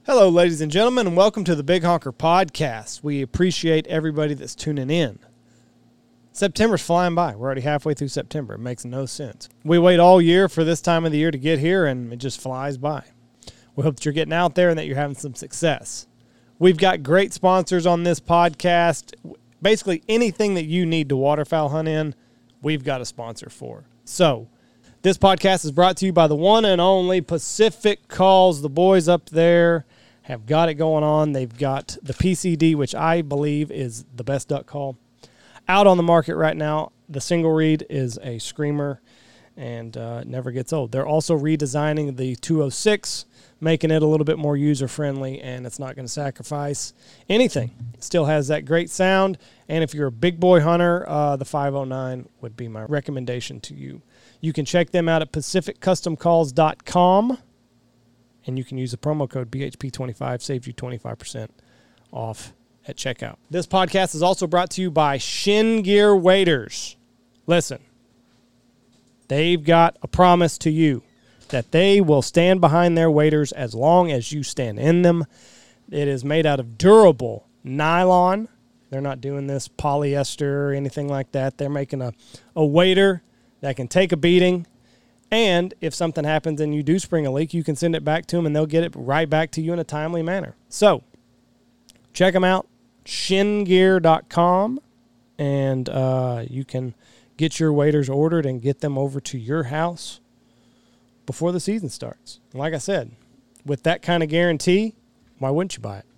Hello, ladies and gentlemen, and welcome to the Big Honker Podcast. We appreciate everybody that's tuning in. September's flying by. We're already halfway through September. It makes no sense. We wait all year for this time of the year to get here, and it just flies by. We hope that you're getting out there and that you're having some success. We've got great sponsors on this podcast. Basically, anything that you need to waterfowl hunt in, we've got a sponsor for. So, this podcast is brought to you by the one and only Pacific Calls. The boys up there have got it going on. They've got the PCD, which I believe is the best duck call out on the market right now. The single reed is a screamer and never gets old. They're also redesigning the 206, making it a little bit more user-friendly, and it's not going to sacrifice anything. It still has that great sound, and if you're a big boy hunter, the 509 would be my recommendation to you. You can check them out at pacificcustomcalls.com, and you can use the promo code BHP25, saves you 25% off at checkout. This podcast is also brought to you by Shin Gear Waders. Listen, they've got a promise to you that they will stand behind their waders as long as you stand in them. It is made out of durable nylon. They're not doing this polyester or anything like that. They're making a wader that can take a beating, and if something happens and you do spring a leak, you can send it back to them, and they'll get it right back to you in a timely manner. So, check them out, shingear.com, and you can get your waders ordered and get them over to your house before the season starts. And like I said, with that kind of guarantee, why wouldn't you buy it?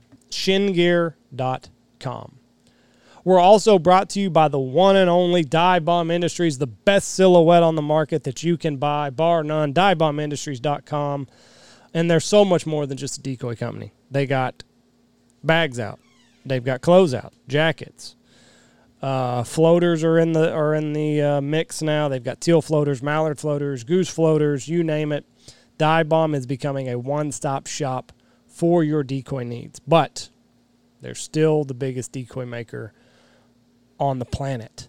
shingear.com. We're also brought to you by the one and only Dive Bomb Industries, the best silhouette on the market that you can buy, bar none, divebombindustries.com. And they're so much more than just a decoy company. They got bags out. They've got clothes out, jackets. Floaters are in the mix now. They've got teal floaters, mallard floaters, goose floaters, you name it. Dive Bomb is becoming a one-stop shop for your decoy needs. But they're still the biggest decoy maker on the planet.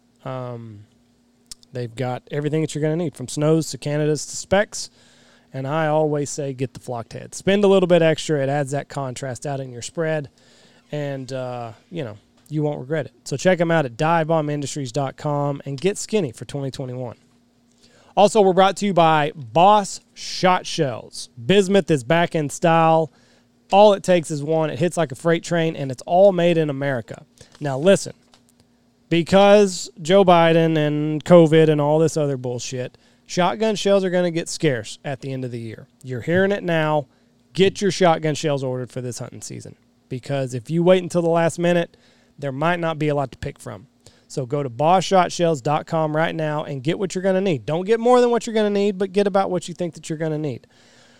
They've got everything that you're going to need, from snows to Canadas to specs. And I always say get the flocked head. Spend a little bit extra. It adds that contrast out in your spread. And, you won't regret it. So check them out at divebombindustries.com and get skinny for 2021. Also, we're brought to you by Boss Shot Shells. Bismuth is back in style. All it takes is one. It hits like a freight train, and it's all made in America. Now, listen. Because Joe Biden and COVID and all this other bullshit, shotgun shells are going to get scarce at the end of the year. You're hearing it now. Get your shotgun shells ordered for this hunting season. Because if you wait until the last minute, there might not be a lot to pick from. So go to bosshotshells.com right now and get what you're going to need. Don't get more than what you're going to need, but get about what you think that you're going to need.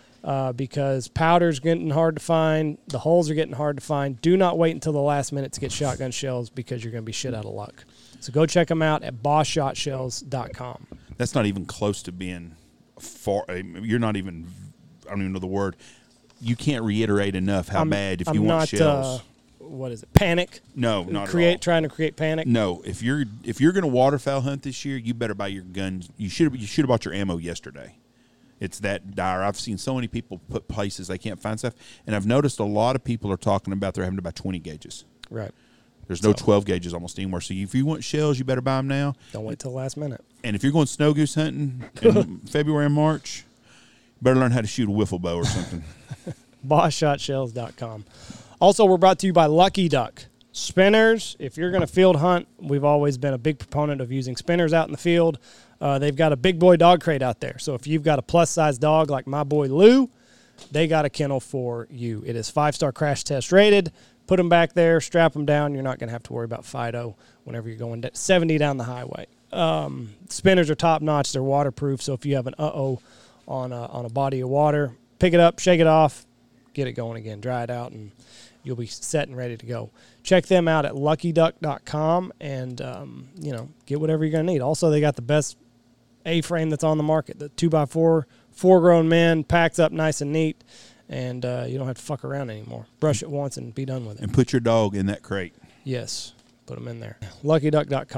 Because powder's getting hard to find. The holes are getting hard to find. Do not wait until the last minute to get shotgun shells because you're going to be shit out of luck. So go check them out at bosshotshells.com. That's not even close to being far. You're not even, I don't even know the word. You can't reiterate enough how bad if you want shells. What is it? Panic? No, not at all. Trying to create panic? No. If you're going to waterfowl hunt this year, you better buy your guns. You should have bought your ammo yesterday. It's that dire. I've seen so many people put places they can't find stuff, and I've noticed a lot of people are talking about they're having to buy 20 gauges. Right. There's no 12 gauges almost anywhere. So if you want shells, you better buy them now. Don't wait till the last minute. And if you're going snow goose hunting in February and March, you better learn how to shoot a wiffle bow or something. BossShotShells.com. Also, we're brought to you by Lucky Duck. Spinners, if you're going to field hunt, we've always been a big proponent of using spinners out in the field. They've got a big boy dog crate out there. So if you've got a plus-size dog like my boy Lou, they got a kennel for you. It is 5-star crash test rated. Put them back there, strap them down. You're not going to have to worry about Fido whenever you're going 70 down the highway. Spinners are top-notch. They're waterproof, so if you have an on a body of water, pick it up, shake it off, get it going again, dry it out, and you'll be set and ready to go. Check them out at luckyduck.com and, get whatever you're going to need. Also, they got the best A-frame that's on the market, the 2x4, 4-grown men, packs up nice and neat, and you don't have to fuck around anymore. Brush it once and be done with it. And put your dog in that crate. Yes, put them in there. luckyduck.com.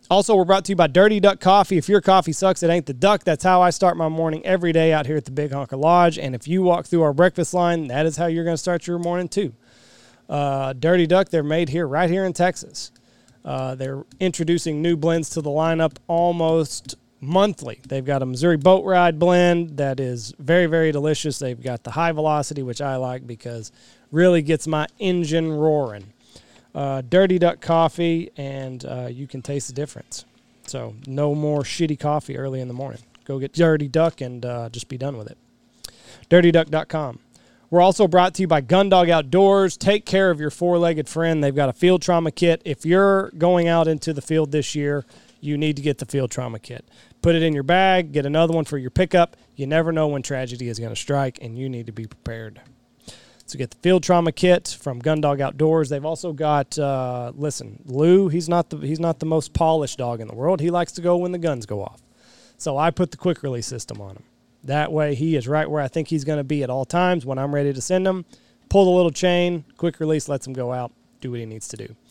Also, we're brought to you by Dirty Duck Coffee. If your coffee sucks, it ain't the duck. That's how I start my morning every day out here at the Big Honker Lodge. And if you walk through our breakfast line, that is how you're going to start your morning too. Dirty Duck, they're made here, right here in Texas. They're introducing new blends to the lineup almost monthly. They've got a Missouri Boat Ride blend that is very, very delicious. They've got the High Velocity, which I like because really gets my engine roaring. Dirty Duck Coffee, and you can taste the difference. So no more shitty coffee early in the morning. Go get Dirty Duck and just be done with it. DirtyDuck.com. We're also brought to you by Gundog Outdoors. Take care of your four-legged friend. They've got a field trauma kit. If you're going out into the field this year, you need to get the field trauma kit. Put it in your bag. Get another one for your pickup. You never know when tragedy is going to strike, and you need to be prepared. So get the field trauma kit from Gundog Outdoors. They've also got, Lou, he's not the most polished dog in the world. He likes to go when the guns go off. So I put the quick release system on him. That way he is right where I think he's going to be at all times when I'm ready to send him. Pull the little chain, quick release lets him go out, do what he needs to do.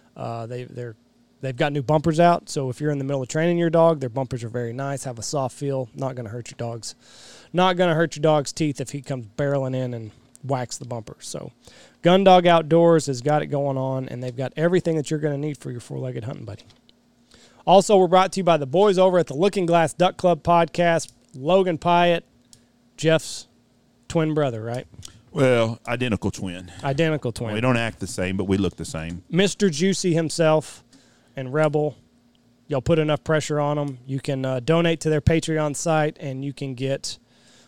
They've got new bumpers out, so if you're in the middle of training your dog, their bumpers are very nice, have a soft feel, not going to hurt your dog's teeth if he comes barreling in and wax the bumper. So Gundog Outdoors has got it going on, and they've got everything that you're going to need for your four-legged hunting buddy. Also, we're brought to you by the boys over at the Looking Glass Duck Club podcast. Logan Pyatt, Jeff's twin brother, right? Well, identical twin. Identical twin. We don't act the same, but we look the same. Mr. Juicy himself and Rebel. Y'all put enough pressure on them. You can donate to their Patreon site, and you can get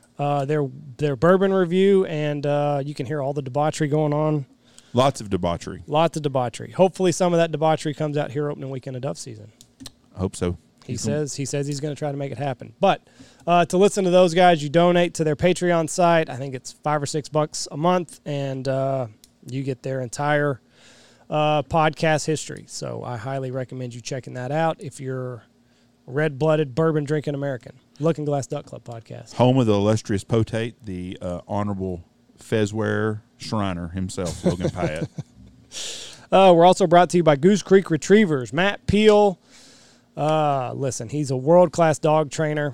their bourbon review, and you can hear all the debauchery going on. Lots of debauchery. Lots of debauchery. Hopefully some of that debauchery comes out here opening weekend of dove season. I hope so. He says he's going to try to make it happen. But to listen to those guys, you donate to their Patreon site. I think it's $5 or $6 a month, and you get their entire podcast history. So I highly recommend you checking that out if you're a red-blooded, bourbon-drinking American. Looking Glass Duck Club podcast. Home of the illustrious potate, the Honorable Fezwear Shriner himself, Logan Pyatt. We're also brought to you by Goose Creek Retrievers. Matt Peel. Listen, he's a world-class dog trainer.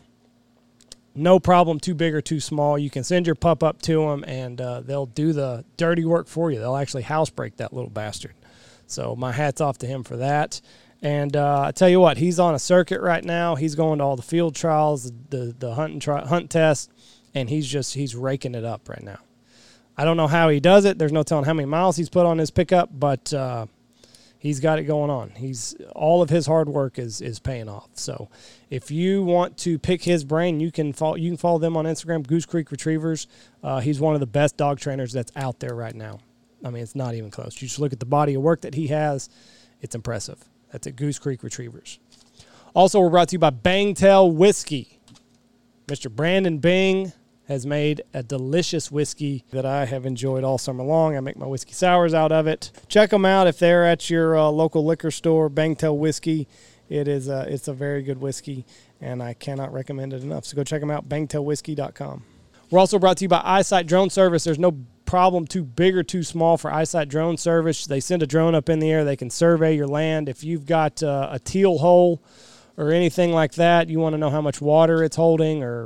No problem, too big or too small. You can send your pup up to him, and they'll do the dirty work for you. They'll actually housebreak that little bastard. So my hat's off to him for that. And I tell you what, he's on a circuit right now. He's going to all the field trials, the hunt test, and he's raking it up right now. I don't know how he does it. There's no telling how many miles he's put on his pickup, but he's got it going on. All of his hard work is paying off. So if you want to pick his brain, you can follow them on Instagram, Goose Creek Retrievers. He's one of the best dog trainers that's out there right now. I mean, it's not even close. You just look at the body of work that he has. It's impressive. That's at Goose Creek Retrievers. Also, we're brought to you by Bangtail Whiskey. Mr. Brandon Bing has made a delicious whiskey that I have enjoyed all summer long. I make my whiskey sours out of it. Check them out if they're at your local liquor store, Bangtail Whiskey. It's a very good whiskey, and I cannot recommend it enough. So go check them out, bangtailwhiskey.com. We're also brought to you by Eyesight Drone Service. There's no problem too big or too small for Eyesight Drone Service. They send a drone up in the air. They can survey your land. If you've got a teal hole or anything like that, you want to know how much water it's holding or,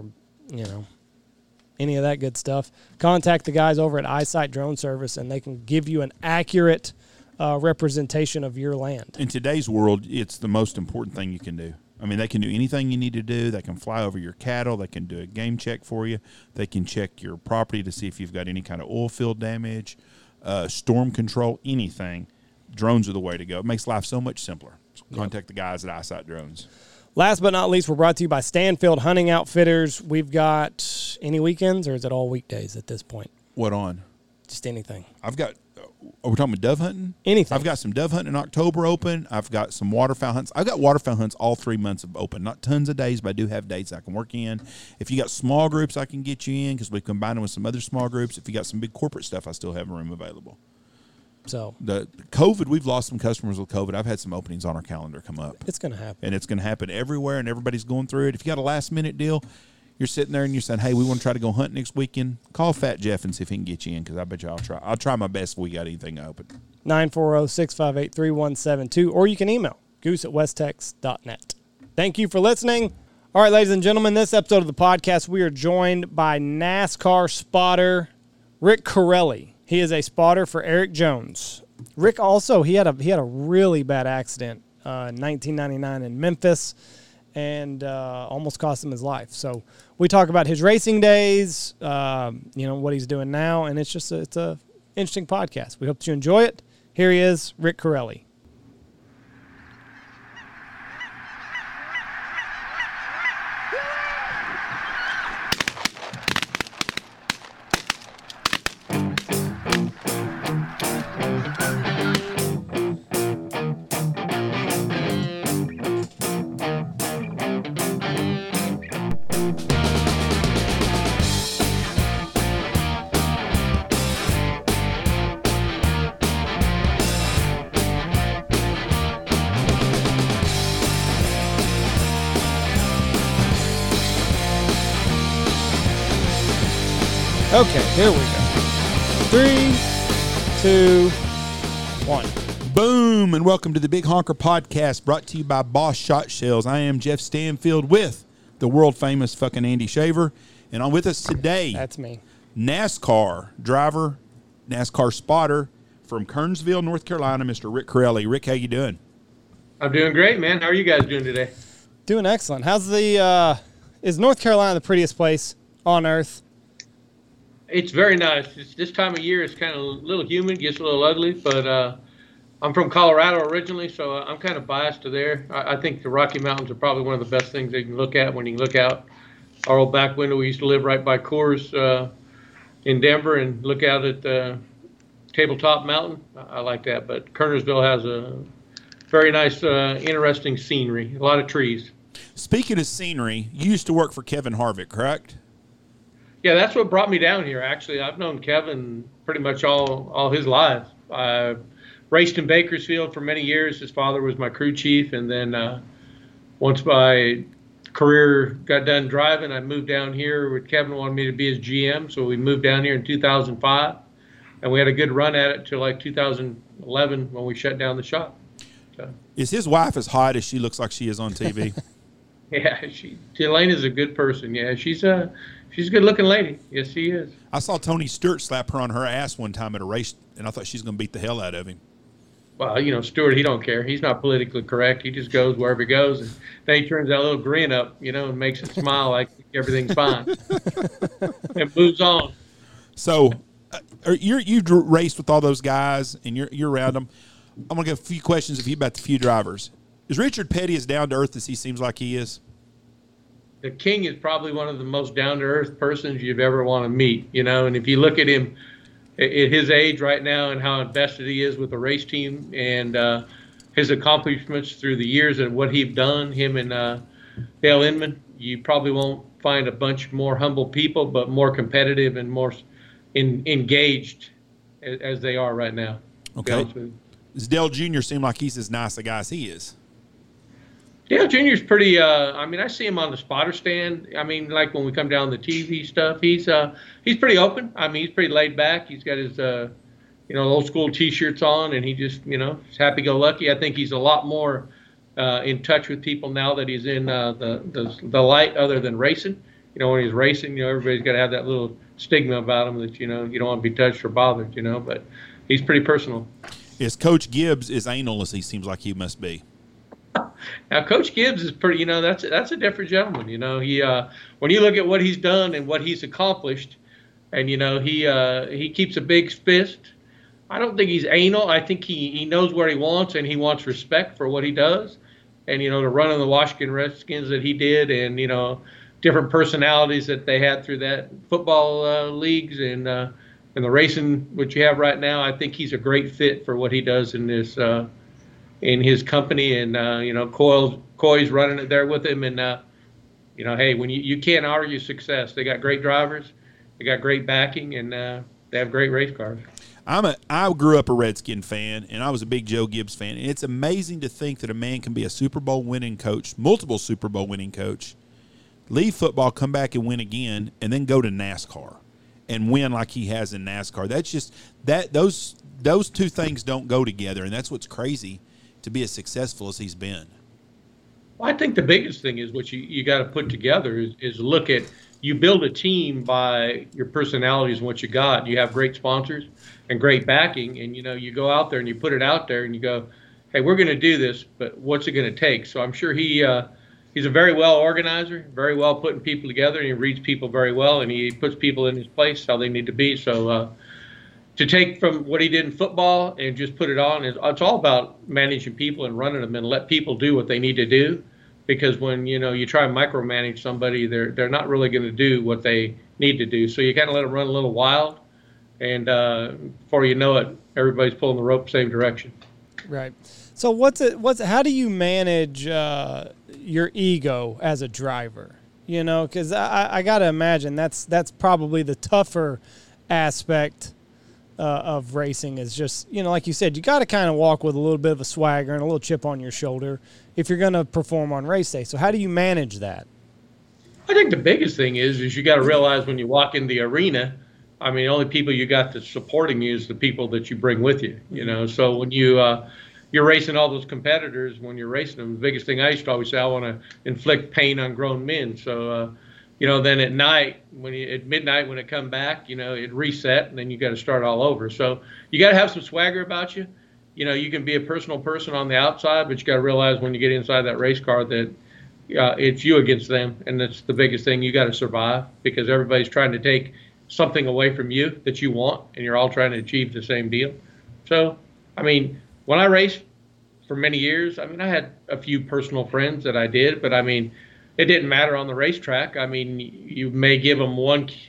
any of that good stuff, contact the guys over at Eyesight Drone Service, and they can give you an accurate representation of your land. In today's world, it's the most important thing you can do. I mean, they can do anything you need to do. They can fly over your cattle. They can do a game check for you. They can check your property to see if you've got any kind of oil field damage, storm control, anything. Drones are the way to go. It makes life so much simpler. So contact the guys at Eyesight Drones. Last but not least, we're brought to you by Stanfield Hunting Outfitters. We've got any weekends, or is it all weekdays at this point? What on? Just anything. Are we talking about dove hunting? Anything. I've got some dove hunting in October open. I've got some waterfowl hunts. I've got waterfowl hunts all 3 months of open. Not tons of days, but I do have dates I can work in. If you got small groups, I can get you in because we combine them with some other small groups. If you got some big corporate stuff, I still have a room available. So the COVID, we've lost some customers with COVID. I've had some openings on our calendar come up. It's going to happen. And it's going to happen everywhere, and everybody's going through it. If you got a last-minute deal, you're sitting there and you're saying, hey, we want to try to go hunt next weekend, call Fat Jeff and see if he can get you in because I bet you I'll try my best if we got anything open. 940-658-3172, or you can email goose@westex.net. Thank you for listening. All right, ladies and gentlemen, this episode of the podcast, we are joined by NASCAR spotter Rick Corelli. He is a spotter for Eric Jones. Rick also, he had a really bad accident in 1999 in Memphis, and almost cost him his life. So we talk about his racing days, what he's doing now, and it's a interesting podcast. We hope you enjoy it. Here he is, Rick Corelli. Okay, here we go. 3, 2, 1. Boom, and welcome to the Big Honker Podcast, brought to you by Boss Shot Shells. I am Jeff Stanfield with the world-famous fucking Andy Shaver, and on with us today, That's me. NASCAR driver, NASCAR spotter from Kernsville, North Carolina, Mr. Rick Corelli. Rick, how you doing? I'm doing great, man. How are you guys doing today? Doing excellent. How's is North Carolina the prettiest place on earth? It's very nice. This time of year, it's kind of a little humid, gets a little ugly, but I'm from Colorado originally, so I'm kind of biased to there. I think the Rocky Mountains are probably one of the best things that you can look at when you look out our old back window. We used to live right by Coors in Denver and look out at Tabletop Mountain. I like that, but Kernersville has a very nice, interesting scenery, a lot of trees. Speaking of scenery, you used to work for Kevin Harvick, correct? Yeah, that's what brought me down here, actually. I've known Kevin pretty much all his life. I raced in Bakersfield for many years. His father was my crew chief, and then once my career got done driving, I moved down here. Kevin wanted me to be his GM, so we moved down here in 2005, and we had a good run at it till like 2011 when we shut down the shop. So. Is his wife as hot as she looks like she is on TV? Yeah, Elaine is a good person. Yeah, she's a good-looking lady. Yes, she is. I saw Tony Stewart slap her on her ass one time at a race, and I thought she's going to beat the hell out of him. Well, Stewart, he don't care. He's not politically correct. He just goes wherever he goes, and then he turns that little grin up, and makes it smile like everything's fine, and moves on. So, you've raced with all those guys, and you're around them. I'm going to get a few questions of you about the few drivers. Is Richard Petty as down to earth as he seems like he is? The King is probably one of the most down-to-earth persons you'd ever want to meet, and if you look at him at his age right now and how invested he is with the race team and his accomplishments through the years and what he's done, him and Dale Inman, you probably won't find a bunch more humble people, but more competitive and more engaged as they are right now. Okay. Does Dale Jr. seem like he's as nice a guy as he is? Dale Jr.'s pretty, I see him on the spotter stand. Like when we come down the TV stuff, he's pretty open. He's pretty laid back. He's got his, old school T-shirts on, and he just, he's happy-go-lucky. I think he's a lot more in touch with people now that he's in the light other than racing. When he's racing, everybody's got to have that little stigma about him that, you don't want to be touched or bothered, but he's pretty personal. Is Coach Gibbs as anal as he seems like he must be? Now, Coach Gibbs is pretty, that's a different gentleman. He when you look at what he's done and what he's accomplished, and he keeps a big fist. I don't think he's anal. I think he knows where he wants, and he wants respect for what he does. And to run on the Washington Redskins that he did, and different personalities that they had through that football leagues and the racing which you have right now. I think he's a great fit for what he does in this. In his company, and Coy's running it there with him, and hey, when you can't argue success. They got great drivers, they got great backing, and they have great race cars. I grew up a Redskin fan, and I was a big Joe Gibbs fan, and it's amazing to think that a man can be a Super Bowl winning coach, multiple Super Bowl winning coach, leave football, come back and win again, and then go to NASCAR and win like he has in NASCAR. That's just those two things don't go together, and that's what's crazy to be as successful as he's been? Well, I think the biggest thing is what you got to put together is look at, you build a team by your personalities and what you got. You have great sponsors and great backing, and you go out there and you put it out there and you go, hey, we're going to do this, but what's it going to take? So I'm sure he's a very well organizer, very well putting people together, and he reads people very well, and he puts people in his place how they need to be. So to take from what he did in football and just put it on, it's all about managing people and running them and let people do what they need to do. Because when you try and micromanage somebody, they're not really going to do what they need to do. So you kind of let them run a little wild, and before you know it, everybody's pulling the rope same direction. Right. So how do you manage your ego as a driver? Because I got to imagine that's probably the tougher aspect of racing, is just, like you said, you got to kind of walk with a little bit of a swagger and a little chip on your shoulder if you're going to perform on race day. So how do you manage that? I think the biggest thing is you got to realize when you walk in the arena, I mean, the only people you got that's supporting you is the people that you bring with you, So when you're racing all those competitors, when you're racing them, the biggest thing I used to always say, I want to inflict pain on grown men. So, then at night, at midnight when it come back, it reset, and then you got to start all over. So you got to have some swagger about you. You can be a personal person on the outside, but you got to realize when you get inside that race car that it's you against them, and that's the biggest thing. You got to survive, because everybody's trying to take something away from you that you want, and you're all trying to achieve the same deal. So, I mean, when I raced for many years, I had a few personal friends that I did, but it didn't matter on the racetrack. You may give them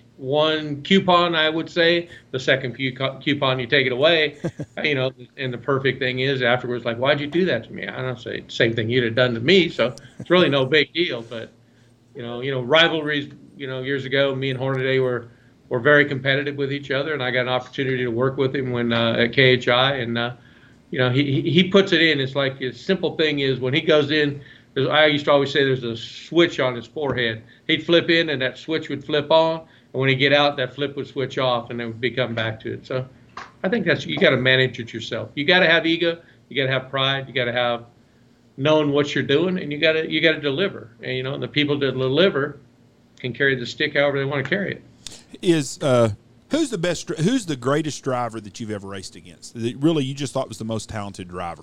one coupon, I would say. The second coupon, you take it away. And the perfect thing is afterwards, like, why'd you do that to me? I don't say the same thing you'd have done to me. So it's really no big deal. But rivalries. Years ago, me and Hornaday were very competitive with each other, and I got an opportunity to work with him when at KHI, and he puts it in. It's like, a simple thing is when he goes in. I used to always say there's a switch on his forehead. He'd flip in, and that switch would flip on. And when he get out, that flip would switch off, and then would come back to it. So I think you got to manage it yourself. You got to have ego. You got to have pride. You got to have knowing what you're doing, and you got to deliver. And the people that deliver can carry the stick however they want to carry it. Who's the greatest driver that you've ever raced against? That really you just thought was the most talented driver?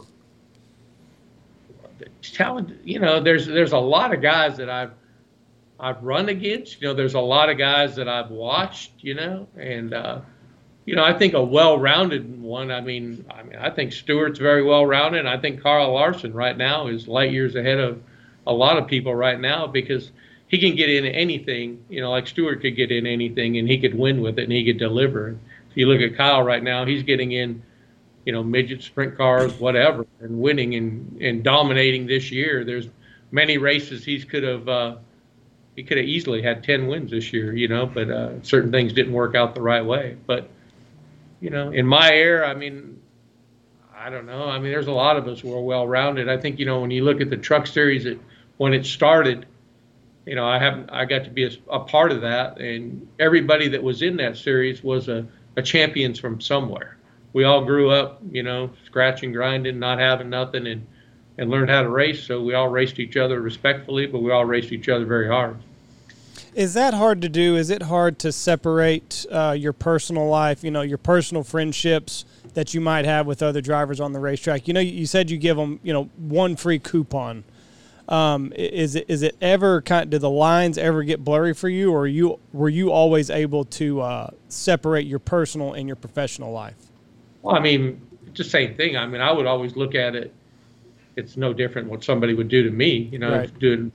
Talent, there's a lot of guys that I've run against. There's a lot of guys that I've watched. And I think a well-rounded one. I think Stewart's very well-rounded. And I think Carl Larson right now is light years ahead of a lot of people right now, because he can get in anything. Like Stewart could get in anything, and he could win with it, and he could deliver. If you look at Kyle right now, he's getting in midget sprint cars, whatever, and winning and dominating this year. There's many races he could have easily had 10 wins this year, but certain things didn't work out the right way. But, in my era, I don't know. There's a lot of us who are well-rounded. I think, when you look at the truck series, when it started, I got to be a part of that, and everybody that was in that series was a champions from somewhere. We all grew up, scratching, grinding, not having nothing, and learned how to race. So we all raced each other respectfully, but we all raced each other very hard. Is that hard to do? Is it hard to separate your personal life, your personal friendships that you might have with other drivers on the racetrack? You said you give them, one free coupon. Is it ever do the lines ever get blurry for you, or were you always able to separate your personal and your professional life? Well, it's the same thing. I would always look at it. It's no different what somebody would do to me, Right.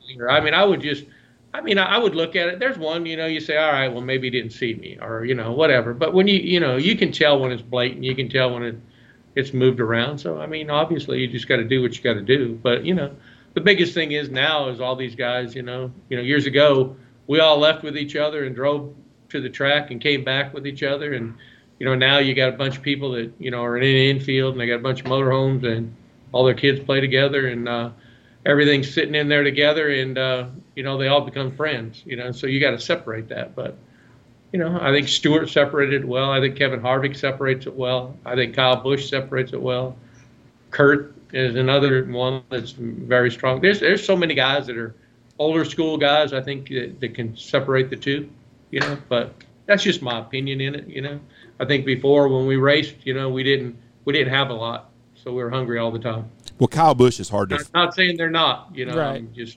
I would look at it. There's one, you say, all right, well, maybe he didn't see me, or, whatever. But when you can tell when it's blatant, you can tell when it's moved around. So, obviously you just got to do what you got to do. But, the biggest thing is now is all these guys, years ago, we all left with each other and drove to the track and came back with each other. And, now you got a bunch of people that, are in the infield, and they got a bunch of motorhomes, and all their kids play together, and everything's sitting in there together, and, they all become friends, so you got to separate that. But, I think Stewart separated it well. I think Kevin Harvick separates it well. I think Kyle Busch separates it well. Kurt, is another one that's very strong. There's so many guys that are older school guys. I think that can separate the two, But that's just my opinion in it. I think before when we raced, we didn't have a lot, so we were hungry all the time. Well, Kyle Busch is hard to. Not saying they're not, Right. Just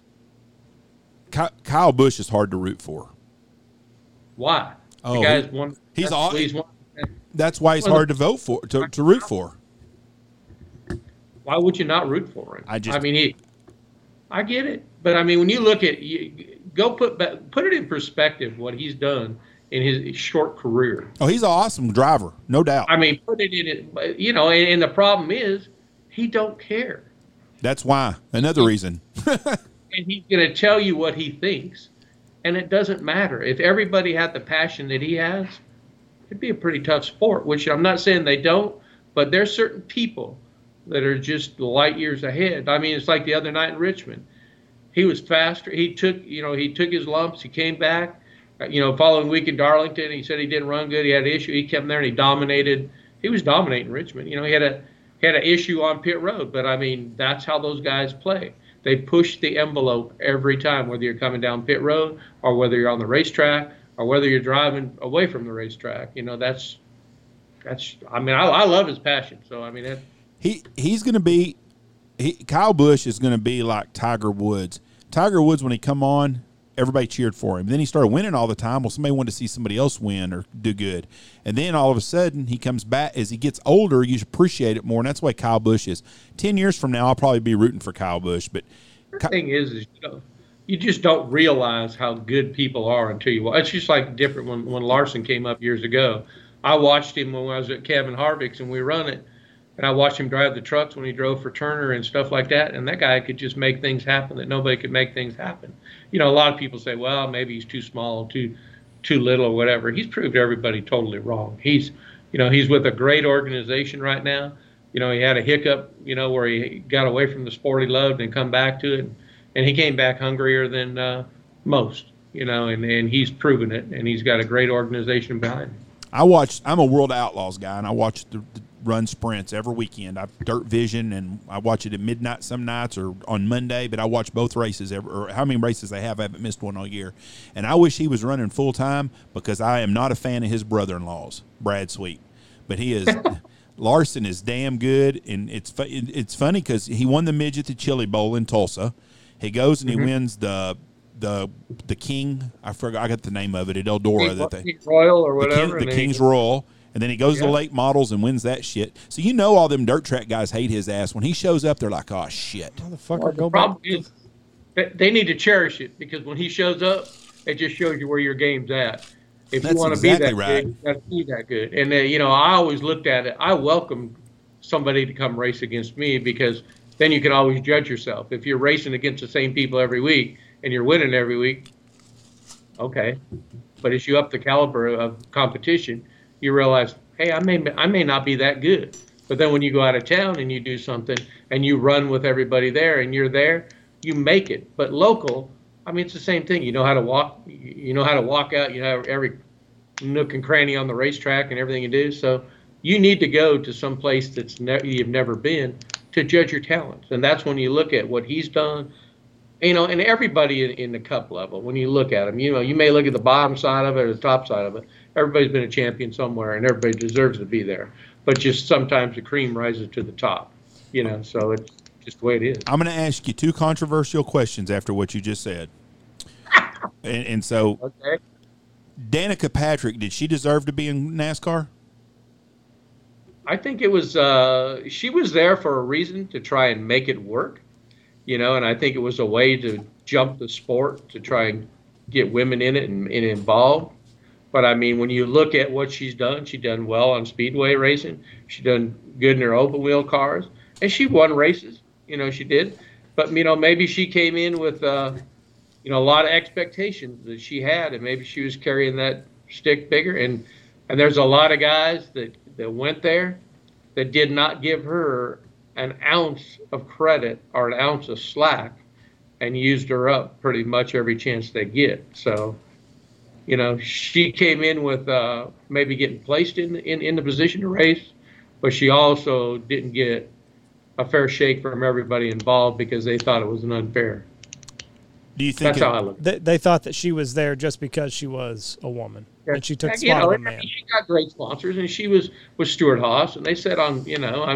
Kyle Busch is hard to root for. why? Oh, the guy's one. he's that's- all. he's one. That's why he's hard to vote for, to root for. Why would you not root for him? I get it, but I mean, when you look at go put it in perspective what he's done in his short career. Oh, he's an awesome driver, no doubt. I mean, put it in it, and the problem is he don't care, That's why. Another reason. and he's going to tell you what he thinks, and it doesn't matter if everybody had the passion that he has. It'd be a pretty tough sport, which I'm not saying they don't, but there's certain people that are just light years ahead. I mean, it's like the other night in Richmond. He was faster. He took his lumps. He came back. Following week in Darlington, he said he didn't run good. He had an issue. He came there and he dominated. He was dominating Richmond. He had an issue on pit road, but I mean, that's how those guys play. They push the envelope every time, whether you're coming down pit road or whether you're on the racetrack or whether you're driving away from the racetrack. That's. I mean, I love his passion. So I mean, he's going to be. Kyle Busch is going to be like Tiger Woods. Tiger Woods, when he come on, everybody cheered for him. Then he started winning all the time. Well, somebody wanted to see somebody else win or do good. And then all of a sudden, he comes back. As he gets older, you appreciate it more. And that's why Kyle Busch is. 10 years from now, I'll probably be rooting for Kyle Busch. But the thing is you just don't realize how good people are until you watch. It's just like different when Larson came up years ago. I watched him when I was at Kevin Harvick's and we run it. And I watched him drive the trucks when he drove for Turner and stuff like that. And that guy could just make things happen that nobody could make things happen. A lot of people say, well, maybe he's too small, too little or whatever. He's proved everybody totally wrong. He's with a great organization right now. He had a hiccup, where he got away from the sport he loved and come back to it. And he came back hungrier than most, and he's proven it. And he's got a great organization behind him. I'm a World Outlaws guy, and I watch the run sprints every weekend. I've Dirt Vision, and I watch it at midnight some nights or on Monday, but I watch both races or how many races they have. I haven't missed one all year. And I wish he was running full time because I am not a fan of his brother-in-law's, Brad Sweet. But he is Larson is damn good, and it's funny because he won the midget at Chili Bowl in Tulsa. He goes and he wins the King. I got the name of it at Eldora. King's Royal or whatever. The King's Royal. And then he goes to the late models and wins that shit. So all them dirt track guys hate his ass. When he shows up, they're like, oh, shit. Motherfucker, the problem is they need to cherish it because when he shows up, it just shows you where your game's at. If you want to be that good, you got to be that good. And, I always looked at it. I welcome somebody to come race against me because then you can always judge yourself. If you're racing against the same people every week and you're winning every week, okay. But as you up the caliber of competition, you realize, hey, I may not be that good. But then when you go out of town and you do something and you run with everybody there and you're there, you make it. But local, I mean, it's the same thing. You know how to walk. You know how to walk out. You know every nook and cranny on the racetrack and everything you do. So you need to go to some place that's you've never been to judge your talents. And that's when you look at what he's done. And everybody in the cup level, when you look at them, you may look at the bottom side of it or the top side of it. Everybody's been a champion somewhere, and everybody deserves to be there. But just sometimes the cream rises to the top, so it's just the way it is. I'm going to ask you two controversial questions after what you just said. and so, okay. Danica Patrick, did she deserve to be in NASCAR? I think it was she was there for a reason to try and make it work. And I think it was a way to jump the sport to try and get women in it and involved. But I mean, when you look at what she's done well on speedway racing. She done good in her open wheel cars, and she won races. She did. But maybe she came in with a lot of expectations that she had, and maybe she was carrying that stick bigger. And there's a lot of guys that went there that did not give her an ounce of credit or an ounce of slack and used her up pretty much every chance they get. So, she came in with maybe getting placed in the position to race, but she also didn't get a fair shake from everybody involved because they thought it was an unfair. Do you think That's how I look. They thought that she was there just because she was a woman, and she took the You spot know, of a and man. she got great sponsors, and she was with Stuart Haas, and they said on,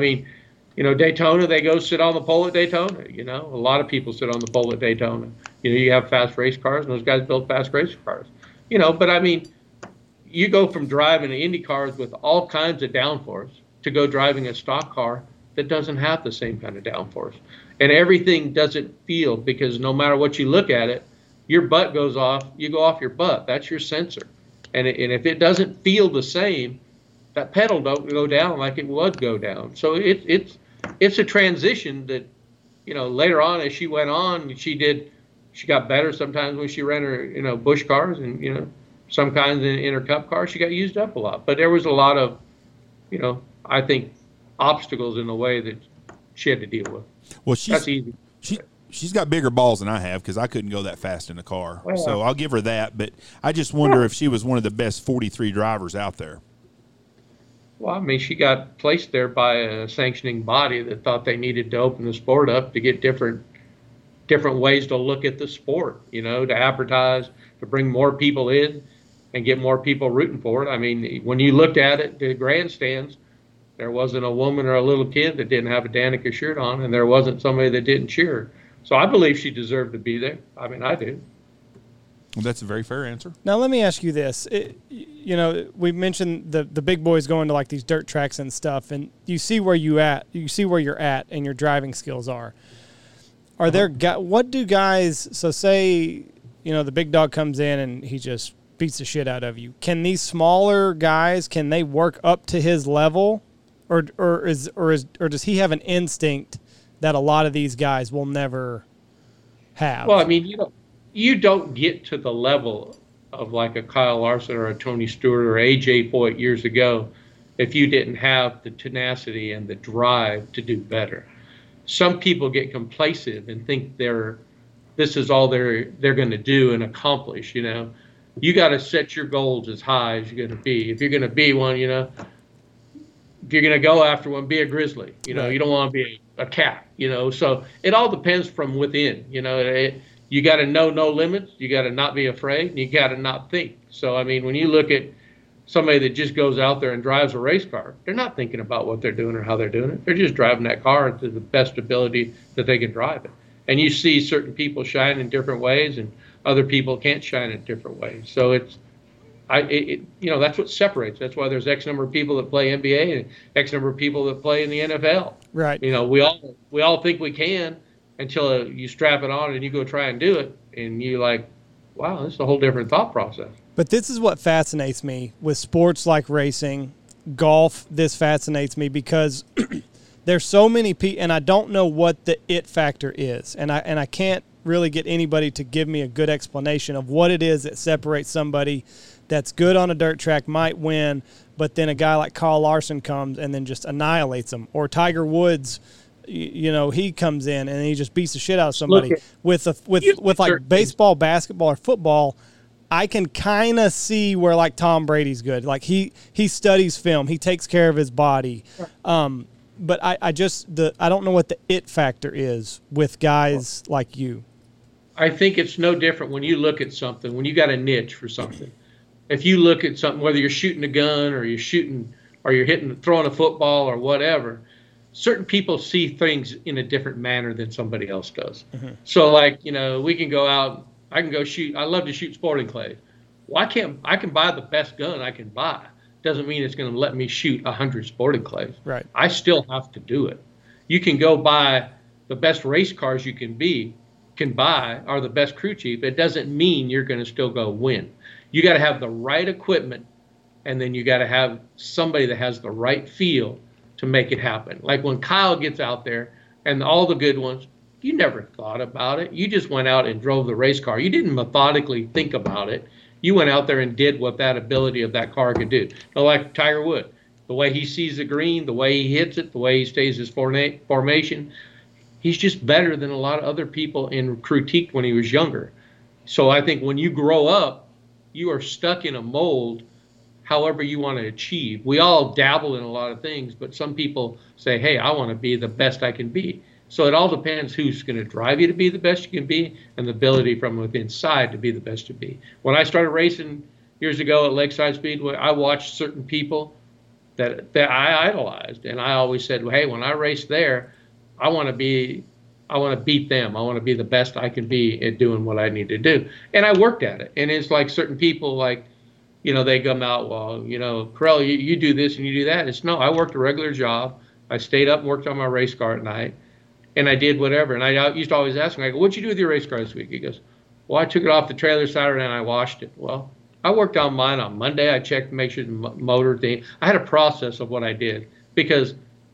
Daytona, they go sit on the pole at Daytona. A lot of people sit on the pole at Daytona. You have fast race cars, and those guys build fast race cars. But I mean, you go from driving Indy cars with all kinds of downforce to go driving a stock car that doesn't have the same kind of downforce. And everything doesn't feel, because no matter what you look at it, your butt goes off, you go off your butt. That's your sensor. And if it doesn't feel the same, that pedal don't go down like it would go down. So it's a transition that, later on as she went on, she got better sometimes when she ran her, Busch cars, and, some kinds in her Cup cars, she got used up a lot. But there was a lot of, I think, obstacles in the way that she had to deal with. Well, that's easy. She's got bigger balls than I have, because I couldn't go that fast in the car. Well, so I'll give her that. But I just wonder if she was one of the best 43 drivers out there. Well, I mean, she got placed there by a sanctioning body that thought they needed to open the sport up to get different ways to look at the sport, to advertise, to bring more people in and get more people rooting for it. I mean, when you looked at it, the grandstands, there wasn't a woman or a little kid that didn't have a Danica shirt on, and there wasn't somebody that didn't cheer. So I believe she deserved to be there. I mean, I do. Well, that's a very fair answer. Now, let me ask you this. We mentioned the big boys going to like these dirt tracks and stuff, and you see where you're at and your driving skills are. Are there what do guys, so say, the big dog comes in and he just beats the shit out of you. Can these smaller guys, can they work up to his level? Or does he have an instinct that a lot of these guys will never have? Well, I mean, you don't get to the level of like a Kyle Larson or a Tony Stewart or AJ Foyt years ago if you didn't have the tenacity and the drive to do better. Some people get complacent and think this is all they're going to do and accomplish. You got to set your goals as high as you're going to be. If you're going to be one, if you're going to go after one, be a grizzly. Right. You don't want to be a cat. So it all depends from within. You got to know no limits. You got to not be afraid. And you got to not think. So I mean, when you look at somebody that just goes out there and drives a race car, they're not thinking about what they're doing or how they're doing it. They're just driving that car to the best ability that they can drive it. And you see certain people shine in different ways, and other people can't shine in different ways. So that's what separates. That's why there's X number of people that play NBA and X number of people that play in the NFL. Right. We all think we can until you strap it on and you go try and do it, and you're like, wow, this is a whole different thought process. But this is what fascinates me with sports like racing, golf. This fascinates me because there's so many people, and I don't know what the it factor is, and I can't really get anybody to give me a good explanation of what it is that separates somebody that's good on a dirt track, might win, but then a guy like Kyle Larson comes and then just annihilates them, or Tiger Woods. He comes in and he just beats the shit out of somebody. With like baseball, basketball, or football, I can kind of see where like Tom Brady's good. Like he studies film, he takes care of his body. But I don't know what the it factor is with guys like you. I think it's no different when you look at something, when you got a niche for something. If you look at something, whether you're shooting a gun or you're throwing a football or whatever, certain people see things in a different manner than somebody else does. Mm-hmm. So like, we can go out, I can go shoot. I love to shoot sporting clays. Well, I can buy the best gun I can buy. Doesn't mean it's going to let me shoot 100 sporting clays. Right. I still have to do it. You can go buy the best race cars you can buy, or the best crew chief. It doesn't mean you're going to still go win. You got to have the right equipment, and then you got to have somebody that has the right feel to make it happen. Like when Kyle gets out there and all the good ones, you never thought about it. You just went out and drove the race car. You didn't methodically think about it. You went out there and did what that ability of that car could do. So like Tiger Woods, the way he sees the green, the way he hits it, the way he stays his formation, he's just better than a lot of other people in critique when he was younger. So I think when you grow up, you are stuck in a mold however you want to achieve. We all dabble in a lot of things, but some people say, hey, I want to be the best I can be. So it all depends who's going to drive you to be the best you can be and the ability from within inside to be the best you be. When I started racing years ago at Lakeside Speedway, I watched certain people that I idolized, and I always said, well, hey, when I race there, I want to beat them. I want to be the best I can be at doing what I need to do. And I worked at it. And it's like certain people, like, they come out, well, Corell, you do this and you do that. It's no, I worked a regular job. I stayed up and worked on my race car at night, and I did whatever. And I used to always ask him, I go, what'd you do with your race car this week? He goes, well, I took it off the trailer Saturday and I washed it. Well, I worked on mine on Monday. I checked to make sure the motor thing. I had a process of what I did because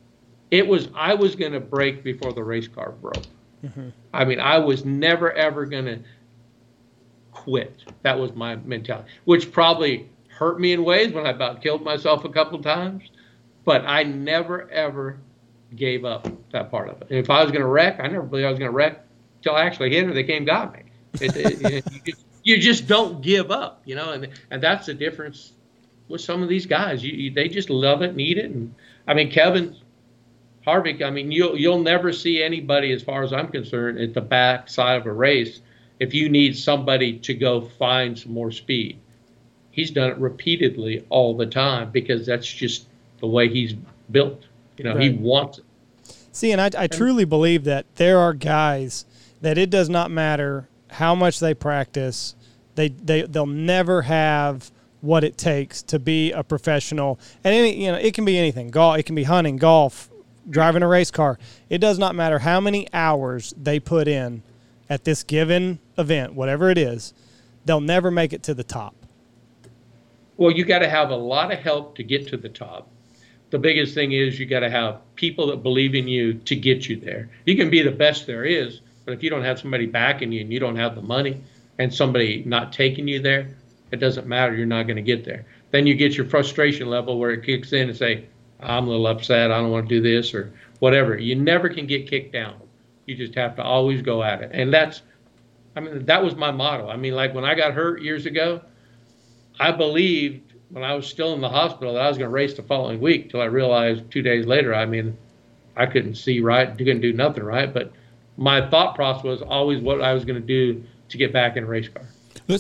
I was going to break before the race car broke. Mm-hmm. I mean, I was never, ever going to quit. That was my mentality, which probably hurt me in ways when I about killed myself a couple of times. But I never, ever gave up that part of it. And if I was going to wreck, I never believed I was going to wreck until I actually hit her. They came and got me. You just don't give up, and that's the difference with some of these guys. They just love it, need it. And I mean, Kevin Harvick, I mean, you'll never see anybody, as far as I'm concerned, at the back side of a race if you need somebody to go find some more speed. He's done it repeatedly all the time because that's just the way he's built. Right. He wants it. See, and I truly believe that there are guys that it does not matter how much they practice, they'll never have what it takes to be a professional. And it can be anything. Golf, it can be hunting, golf, driving a race car. It does not matter how many hours they put in at this given event, whatever it is, they'll never make it to the top. Well, you got to have a lot of help to get to the top. The biggest thing is you got to have people that believe in you to get you there. You can be the best there is, but if you don't have somebody backing you and you don't have the money and somebody not taking you there, it doesn't matter. You're not going to get there. Then you get your frustration level where it kicks in and say, I'm a little upset. I don't want to do this or whatever. You never can get kicked down. You just have to always go at it. And that was my motto. I mean, like when I got hurt years ago, I believed when I was still in the hospital that I was going to race the following week till I realized 2 days later, I mean, I couldn't see right, couldn't do nothing right. But my thought process was always what I was going to do to get back in a race car.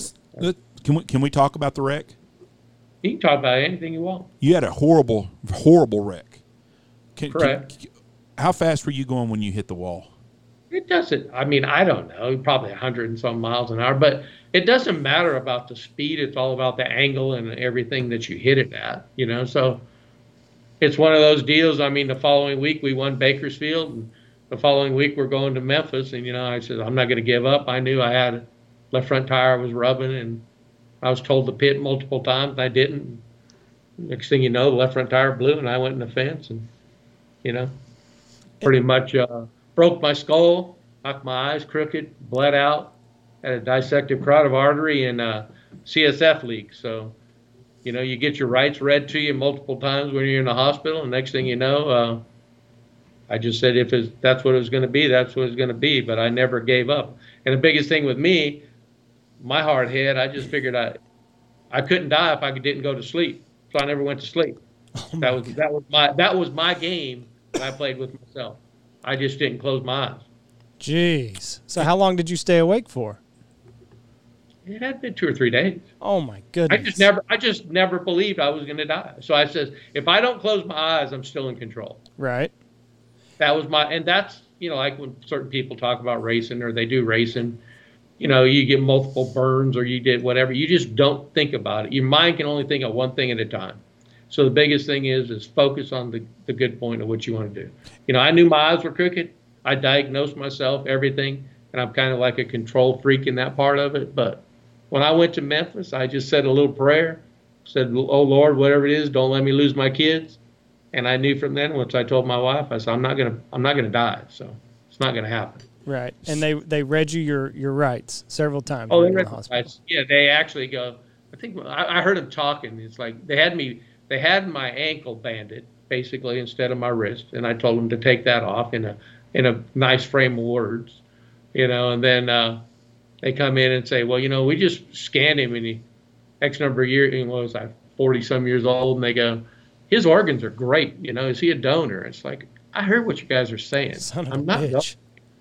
Can we talk about the wreck? You can talk about anything you want. You had a horrible, horrible wreck. Correct. How fast were you going when you hit the wall? It doesn't. I mean, I don't know. Probably 100 and some miles an hour. But it doesn't matter about the speed. It's all about the angle and everything that you hit it at. So it's one of those deals. I mean, the following week we won Bakersfield, and the following week we're going to Memphis. And I said I'm not going to give up. I knew I had left front tire was rubbing, and I was told to pit multiple times, and I didn't. Next thing you know, the left front tire blew, and I went in the fence, and pretty much broke my skull, knocked my eyes crooked, bled out, had a dissected carotid artery and CSF leak. So, you get your rights read to you multiple times when you're in the hospital, and next thing you know, I just said if that's what it was going to be, that's what it's going to be. But I never gave up. And the biggest thing with me, my hard head, I just figured I couldn't die if I didn't go to sleep. So I never went to sleep. That was my game that I played with myself. I just didn't close my eyes. Jeez. So how long did you stay awake for? It had been 2 or 3 days. Oh my goodness. I just never believed I was going to die. So I said, if I don't close my eyes, I'm still in control. Right. That was and that's, like when certain people talk about racing or they do racing, you get multiple burns or you did whatever. You just don't think about it. Your mind can only think of one thing at a time. So the biggest thing is focus on the good point of what you want to do. I knew my eyes were crooked. I diagnosed myself, everything, and I'm kind of like a control freak in that part of it. But when I went to Memphis, I just said a little prayer, said, oh, Lord, whatever it is, don't let me lose my kids. And I knew from then, once I told my wife, I said, I'm not gonna die. So it's not going to happen. Right. And they read you your rights several times. Oh, they read the rights. Yeah, they actually go, I think I heard them talking. It's like they had my ankle banded basically instead of my wrist, and I told them to take that off in a nice frame of words, and then they come in and say, well, we just scanned him and he X number of years, 40-some years old, and they go, his organs are great. You know, is he a donor? It's like, I heard what you guys are saying. Son of I'm a not bitch.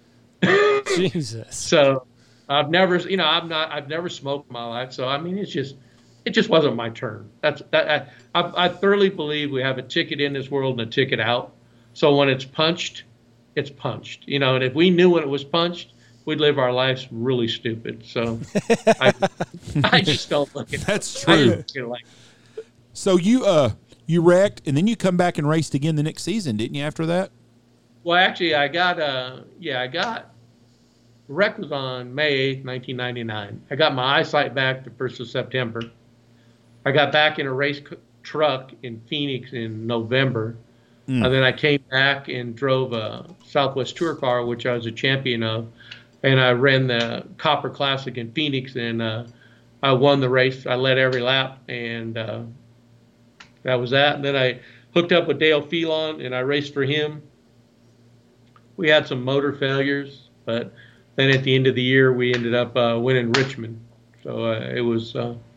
Jesus. So I've never, I've never smoked in my life. So I mean, it just wasn't my turn. I thoroughly believe we have a ticket in this world and a ticket out. So when it's punched, it's punched. You know, and if we knew when it was punched, we'd live our lives really stupid. So I just don't look at it. That's I true. just look at it like, So you wrecked, and then you come back and raced again the next season, didn't you? After that, well, actually, I got wreck was on May 8th, 1999. I got my eyesight back the 1st of September. I got back in a race truck in Phoenix in November. And then I came back and drove a Southwest Tour car, which I was a champion of. And I ran the Copper Classic in Phoenix, and I won the race. I led every lap, and that was that. And then I hooked up with Dale Phelan, and I raced for him. We had some motor failures, but then at the end of the year, we ended up winning Richmond. So it was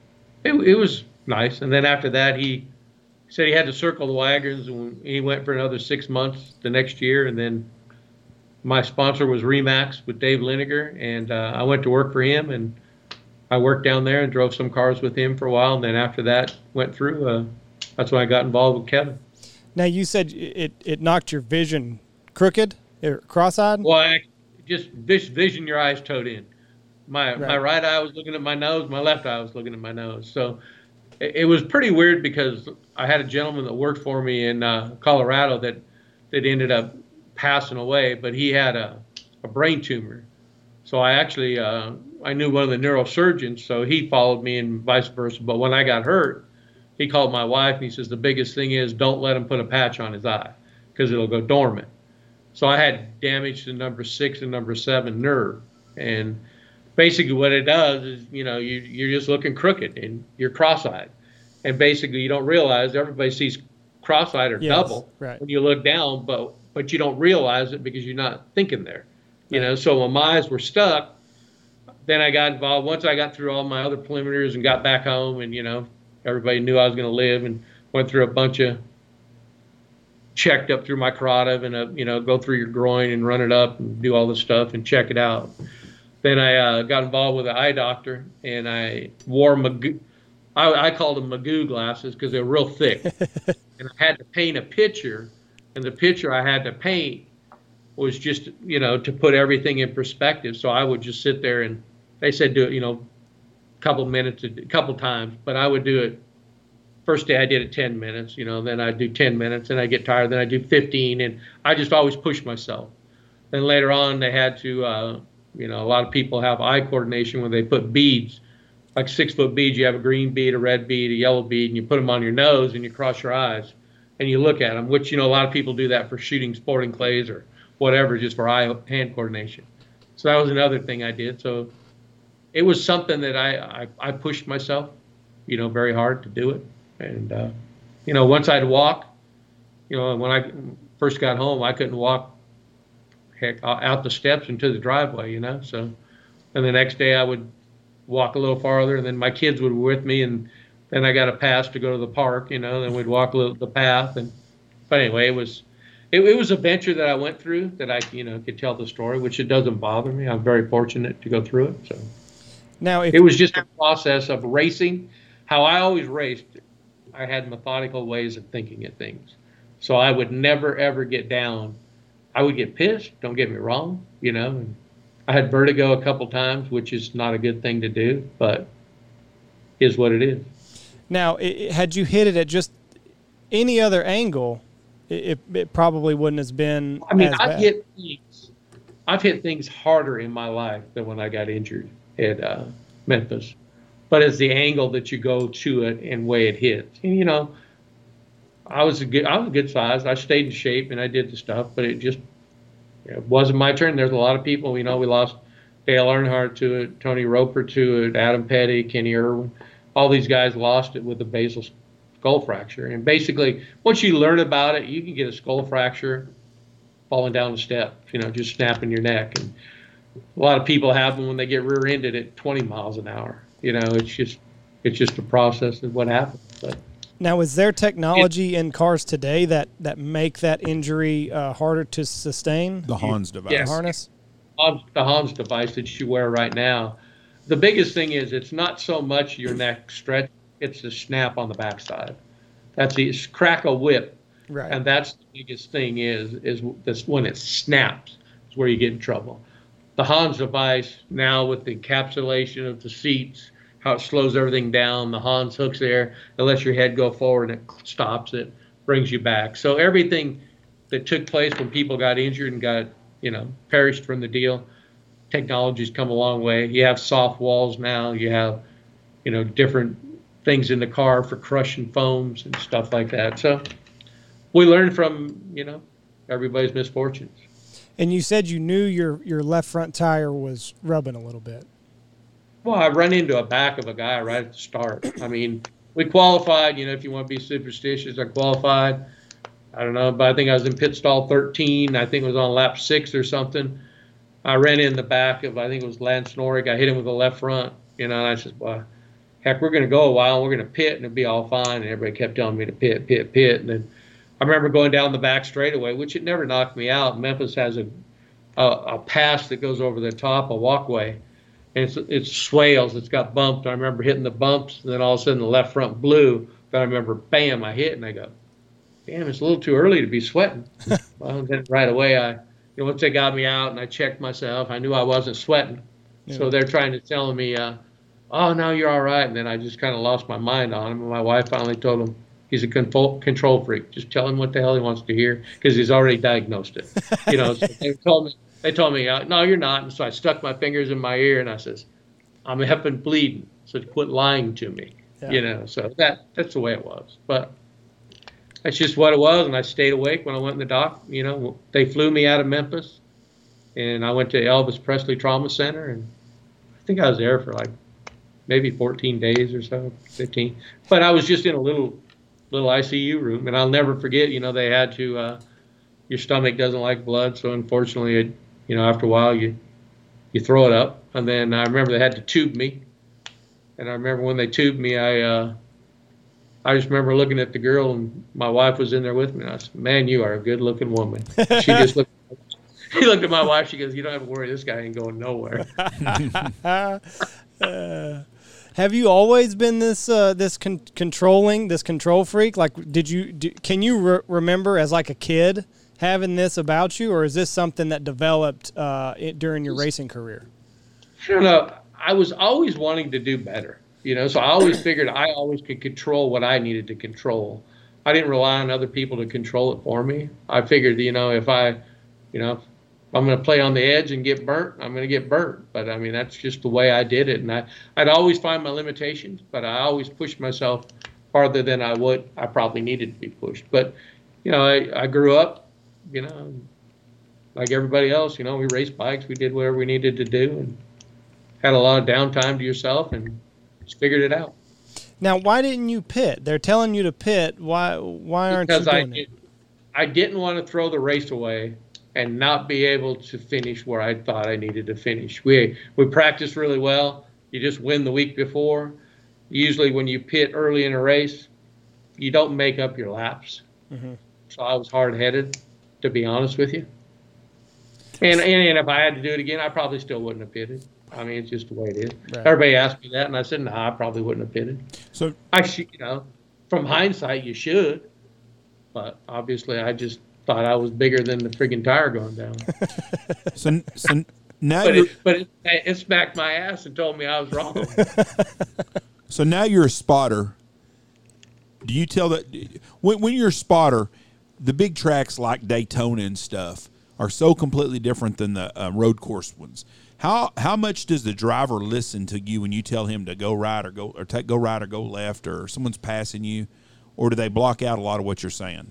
nice. And then after that, he said he had to circle the wagons, and he went for another 6 months the next year. And then my sponsor was Remax with Dave Liniger, and I went to work for him, and I worked down there and drove some cars with him for a while. And then after that went through, that's when I got involved with Kevin. Now, you said it knocked your vision crooked or cross-eyed? Well, just vision your eyes towed in. My right eye was looking at my nose. My left eye was looking at my nose. So it was pretty weird because I had a gentleman that worked for me in Colorado that ended up passing away, but he had a brain tumor. So I actually I knew one of the neurosurgeons, so he followed me and vice versa. But when I got hurt, he called my wife and he says the biggest thing is don't let him put a patch on his eye because it'll go dormant. So I had damage to number 6 and number 7 nerve, and basically what it does is, you're just looking crooked and you're cross-eyed. And basically you don't realize everybody sees cross-eyed or double when you look down, but you don't realize it because you're not thinking there. So when my eyes were stuck, then I got involved. Once I got through all my other preliminaries and got back home, and, everybody knew I was going to live, and went through a bunch of, checked up through my carotid and, go through your groin and run it up and do all this stuff and check it out. Then I got involved with an eye doctor, and I wore I called them Magoo glasses because they're real thick. And I had to paint a picture, and the picture I had to paint was just, to put everything in perspective. So I would just sit there, and they said do it, a couple minutes, a couple times, but I would do it. First day I did it 10 minutes, then I'd do 10 minutes, and I get tired, then I do 15, and I just always push myself. Then later on they had to, a lot of people have eye coordination when they put beads, like 6-foot beads. You have a green bead, a red bead, a yellow bead, and you put them on your nose and you cross your eyes and you look at them, which, a lot of people do that for shooting sporting clays or whatever, just for eye-hand coordination. So that was another thing I did. So it was something that I pushed myself, very hard to do it. And, once I'd walk, when I first got home, I couldn't walk out the steps into the driveway, So, and the next day I would walk a little farther, and then my kids would be with me, and then I got a pass to go to the park, then we'd walk the path. But anyway, it was a venture that I went through that I, could tell the story, which it doesn't bother me. I'm very fortunate to go through it. So now, it was just a process of racing. How I always raced, I had methodical ways of thinking at things. So I would never, ever get down. I would get pissed, don't get me wrong, and I had vertigo a couple times, which is not a good thing to do, but is what it is. Now, had you hit it at just any other angle, it probably wouldn't have been as bad. I've hit things harder in my life than when I got injured at Memphis. But it's the angle that you go to it and way it hits. And, I was a good size. I stayed in shape and I did the stuff, but it wasn't my turn. There's a lot of people, we lost Dale Earnhardt to it, Tony Roper to it, Adam Petty, Kenny Irwin. All these guys lost it with a basal skull fracture. And basically, once you learn about it, you can get a skull fracture falling down the steps, just snapping your neck. And a lot of people have them when they get rear-ended at 20 miles an hour. It's just a process of what happens. But now, is there technology in cars today that make that injury harder to sustain? The Hans device. Yes. The harness? The Hans device that you wear right now, the biggest thing is it's not so much your neck stretch, it's the snap on the backside. That's the crack a whip. Right. And that's the biggest thing is this when it snaps is where you get in trouble. The Hans device now with the encapsulation of the seats, how it slows everything down, the Hans hooks there, it lets your head go forward and it stops it, brings you back. So everything that took place when people got injured and got, perished from the deal, technology's come a long way. You have soft walls now, you have, different things in the car for crushing foams and stuff like that. So we learn from, everybody's misfortunes. And you said you knew your left front tire was rubbing a little bit. Well, I run into a back of a guy right at the start. I mean, we qualified, if you want to be superstitious, I qualified. I don't know, but I think I was in pit stall 13. I think it was on lap 6 or something. I ran in the back of, I think it was Lance Norig. I hit him with the left front, and I said, well, heck, we're going to go a while. We're going to pit, and it'll be all fine. And everybody kept telling me to pit. And then I remember going down the back straightaway, which it never knocked me out. Memphis has a pass that goes over the top, a walkway. And it's swales. It's got bumped. I remember hitting the bumps, and then all of a sudden the left front blew. Then I remember, bam, I hit, and I go, damn, it's a little too early to be sweating. Well, then right away, once they got me out and I checked myself, I knew I wasn't sweating. Yeah. So they're trying to tell me, oh, no, you're all right. And then I just kind of lost my mind on him. And my wife finally told him he's a control freak. Just tell him what the hell he wants to hear because he's already diagnosed it. So they told me, no, you're not. And so I stuck my fingers in my ear and I says, I'm effing bleeding. So quit lying to me. Yeah. So that's the way it was. But that's just what it was. And I stayed awake when I went in the doc. They flew me out of Memphis and I went to Elvis Presley Trauma Center. And I think I was there for like maybe 14 days or so, 15. But I was just in a little ICU room. And I'll never forget, they had to, your stomach doesn't like blood. So unfortunately, after a while, you throw it up. And then I remember they had to tube me. And I remember when they tubed me, I just remember looking at the girl, and my wife was in there with me. And I said, man, you are a good-looking woman. She just looked. He looked at my wife. She goes, you don't have to worry. This guy ain't going nowhere. Have you always been this control freak? Like, can you remember as like a kid having this about you, or is this something that developed during your racing career? I don't know. I was always wanting to do better, so I always figured I always could control what I needed to control. I didn't rely on other people to control it for me. I figured, if I'm going to play on the edge and get burnt, I'm going to get burnt. But I mean, that's just the way I did it. And I'd always find my limitations, but I always pushed myself farther than I probably needed to be pushed. But, I grew up, like everybody else, we raced bikes, we did whatever we needed to do and had a lot of downtime to yourself and just figured it out. Now, why didn't you pit? They're telling you to pit. Why aren't you doing it? I didn't want to throw the race away and not be able to finish where I thought I needed to finish. We practiced really well. You just win the week before. Usually when you pit early in a race, you don't make up your laps. Mm-hmm. So I was hard-headed, to be honest with you. And if I had to do it again, I probably still wouldn't have pitted. I mean, it's just the way it is. Right. Everybody asked me that, and I said, no, I probably wouldn't have pitted. So from hindsight, you should. But obviously, I just thought I was bigger than the friggin' tire going down. So now it smacked my ass and told me I was wrong. So now you're a spotter. Do you tell that when you're a spotter, the big tracks like Daytona and stuff are so completely different than the road course ones. How much does the driver listen to you when you tell him to go right or go left, or someone's passing you, or do they block out a lot of what you're saying?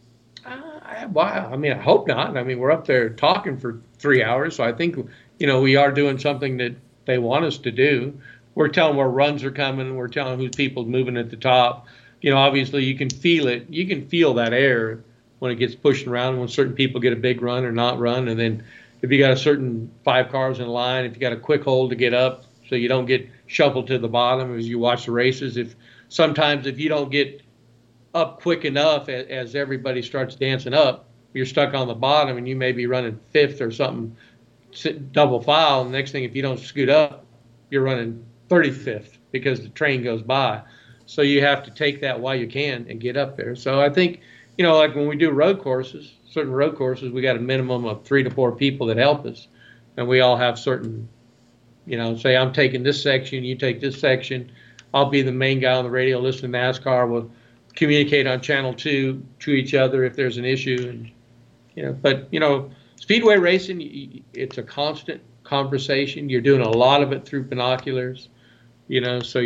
I hope not. I mean, we're up there talking for 3 hours, so I think we are doing something that they want us to do. We're telling where runs are coming. We're telling who people's moving at the top. Obviously you can feel it. You can feel that air when it gets pushed around, when certain people get a big run or not run. And then if you got a certain 5 cars in line, if you got a quick hold to get up so you don't get shuffled to the bottom as you watch the races, if sometimes if you don't get up quick enough as everybody starts dancing up, you're stuck on the bottom and you may be running fifth or something, double file. And the next thing, if you don't scoot up, you're running 35th because the train goes by. So you have to take that while you can and get up there. So I think, like when we do road courses, certain road courses, we got a minimum of 3 to 4 people that help us. And we all have certain, say I'm taking this section, you take this section. I'll be the main guy on the radio listening to NASCAR. We'll communicate on channel 2 to each other if there's an issue. And, but speedway racing, it's a constant conversation. You're doing a lot of it through binoculars, so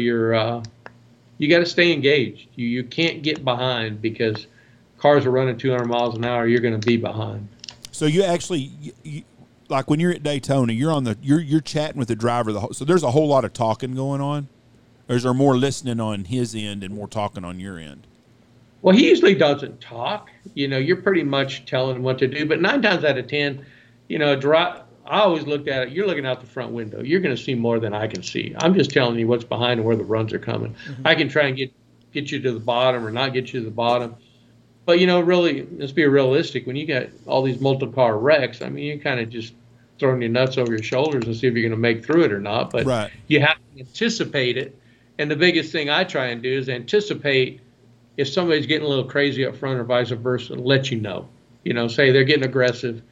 you got to stay engaged. You can't get behind because cars are running 200 miles an hour. You're going to be behind. So you actually, like when you're at Daytona, you're chatting with the driver. So there's a whole lot of talking going on. Or is there more listening on his end and more talking on your end? Well, he usually doesn't talk. You're pretty much telling him what to do. But 9 times out of 10, I always looked at it. You're looking out the front window. You're going to see more than I can see. I'm just telling you what's behind and where the runs are coming. Mm-hmm. I can try and get you to the bottom or not get you to the bottom. But, really, let's be realistic. When you got all these multi-car wrecks, I mean, you're kind of just throwing your nuts over your shoulders and see if you're going to make through it or not. But right. You have to anticipate it. And the biggest thing I try and do is anticipate if somebody's getting a little crazy up front or vice versa, let you know. Say they're getting aggressive,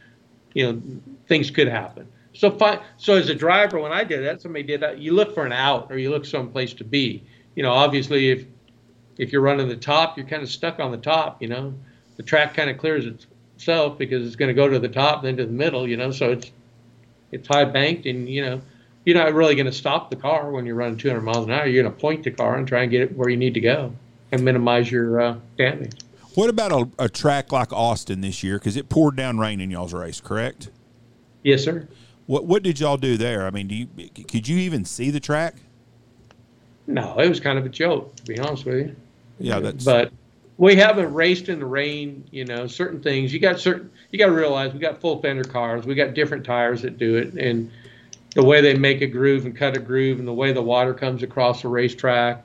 things could happen. So as a driver, when I did that, somebody did that, you look for an out or you look someplace to be. Obviously if you're running the top, you're kind of stuck on the top, The track kind of clears itself because it's going to go to the top, then to the middle, so it's high banked and, you're not really going to stop the car when you're running 200 miles an hour. You're going to point the car and try and get it where you need to go and minimize your damage. What about a track like Austin this year? Because it poured down rain in y'all's race, correct? Yes, sir. What did y'all do there? I mean, could you even see the track? No, it was kind of a joke, to be honest with you. Yeah, But we haven't raced in the rain. Certain things you got to realize. We got full fender cars. We got different tires that do it, and the way they make a groove and cut a groove, and the way the water comes across the racetrack.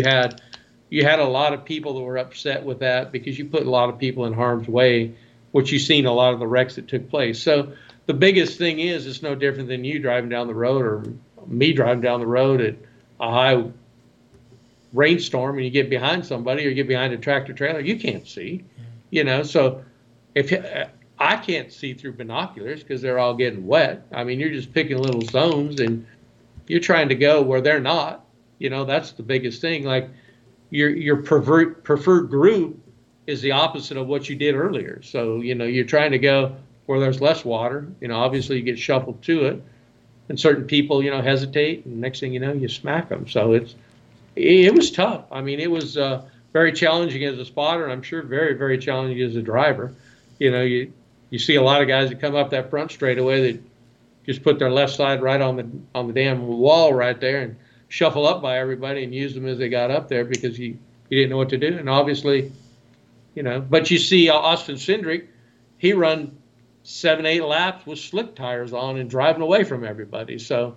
You had a lot of people that were upset with that because you put a lot of people in harm's way, which you've seen a lot of the wrecks that took place. So the biggest thing is it's no different than you driving down the road or me driving down the road at a high rainstorm and you get behind somebody or you get behind a tractor trailer, you can't see, So if I can't see through binoculars because they're all getting wet. I mean, you're just picking little zones and you're trying to go where they're not. That's the biggest thing. Like, your preferred group is the opposite of what you did earlier. So, you're trying to go where there's less water. Obviously you get shuffled to it. And certain people, hesitate. And next thing you know, you smack them. So it was tough. I mean, it was very challenging as a spotter. And I'm sure very, very challenging as a driver. You see a lot of guys that come up that front straightaway that just put their left side right on the damn wall right there and shuffle up by everybody and use them as they got up there because you didn't know what to do. And obviously, but you see Austin Cindric, he run 7-8 laps with slick tires on and driving away from everybody. So,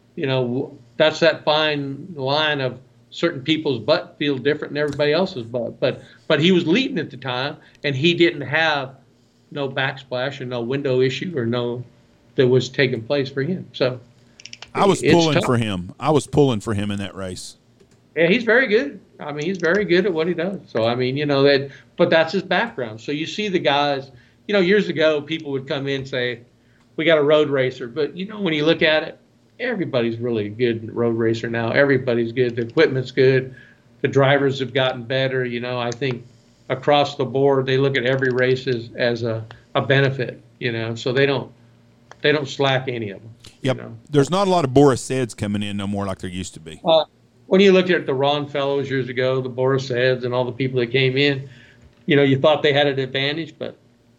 that's that fine line of certain people's butt feel different than everybody else's butt. But he was leading at the time and he didn't have no backsplash or no window issue or no that was taking place for him. So I was pulling for him. I was pulling for him in that race. Yeah, he's very good. I mean, he's very good at what he does. So, I mean, but that's his background. So you see the guys, years ago, people would come in and say, we got a road racer. But, when you look at it, everybody's really a good road racer now. Everybody's good. The equipment's good. The drivers have gotten better. I think across the board, they look at every race as a benefit, so they don't slack any of them. Yep. There's not a lot of Boris Seds coming in no more like there used to be. When you looked at the Ron Fellows years ago, the Boris Seds and all the people that came in, you thought they had an advantage, but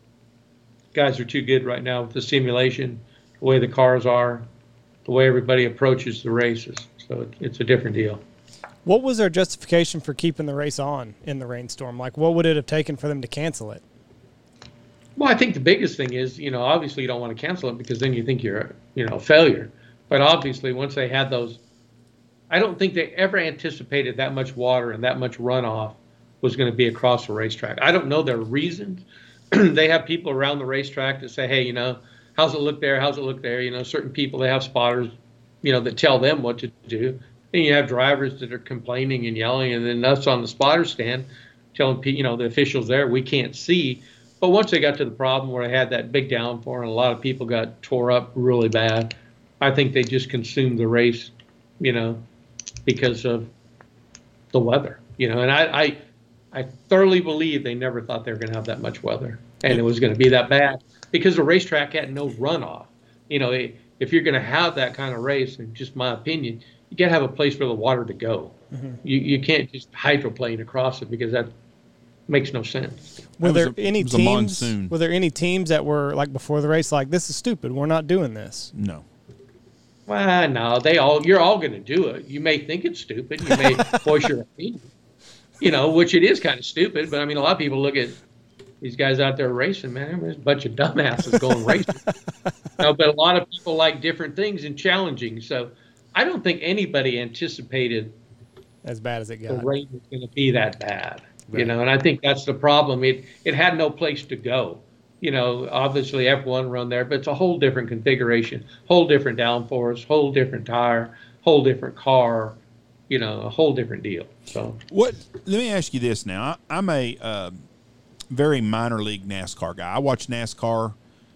guys are too good right now with the simulation, the way the cars are, the way everybody approaches the races. So it's a different deal. What was their justification for keeping the race on in the rainstorm? Like, what would it have taken for them to cancel it? Well, I think the biggest thing is, obviously you don't want to cancel it because then you think you're, a failure. But obviously once they had those, I don't think they ever anticipated that much water and that much runoff was going to be across the racetrack. I don't know their reasons. They have people around the racetrack that say, hey, how's it look there? How's it look there? Certain people, they have spotters, that tell them what to do. Then you have drivers that are complaining and yelling, and then us on the spotter stand telling people, the officials there, we can't see. But once they got to the problem where they had that big downpour and a lot of people got tore up really bad, I think they just consumed the race, because of the weather, and I thoroughly believe they never thought they were going to have that much weather and it was going to be that bad because the racetrack had no runoff. If you're going to have that kind of race, in just my opinion, you got to have a place for the water to go. Mm-hmm. You can't just hydroplane across it because that makes no sense. Were there any teams that were like before the race, like, this is stupid, we're not doing this? No. Well, no, you're all going to do it. You may think it's stupid. You may voice your opinion, which it is kind of stupid. But, a lot of people look at these guys out there racing, man, there's a bunch of dumbasses going racing. But a lot of people like different things and challenging. So I don't think anybody anticipated as bad as it got. The rain was going to be that bad, right. And I think that's the problem. It had no place to go. Obviously F1 run there, but it's a whole different configuration, whole different downforce, whole different tire, whole different car, a whole different deal. So let me ask you this now. I'm a very minor league NASCAR guy. I watch NASCAR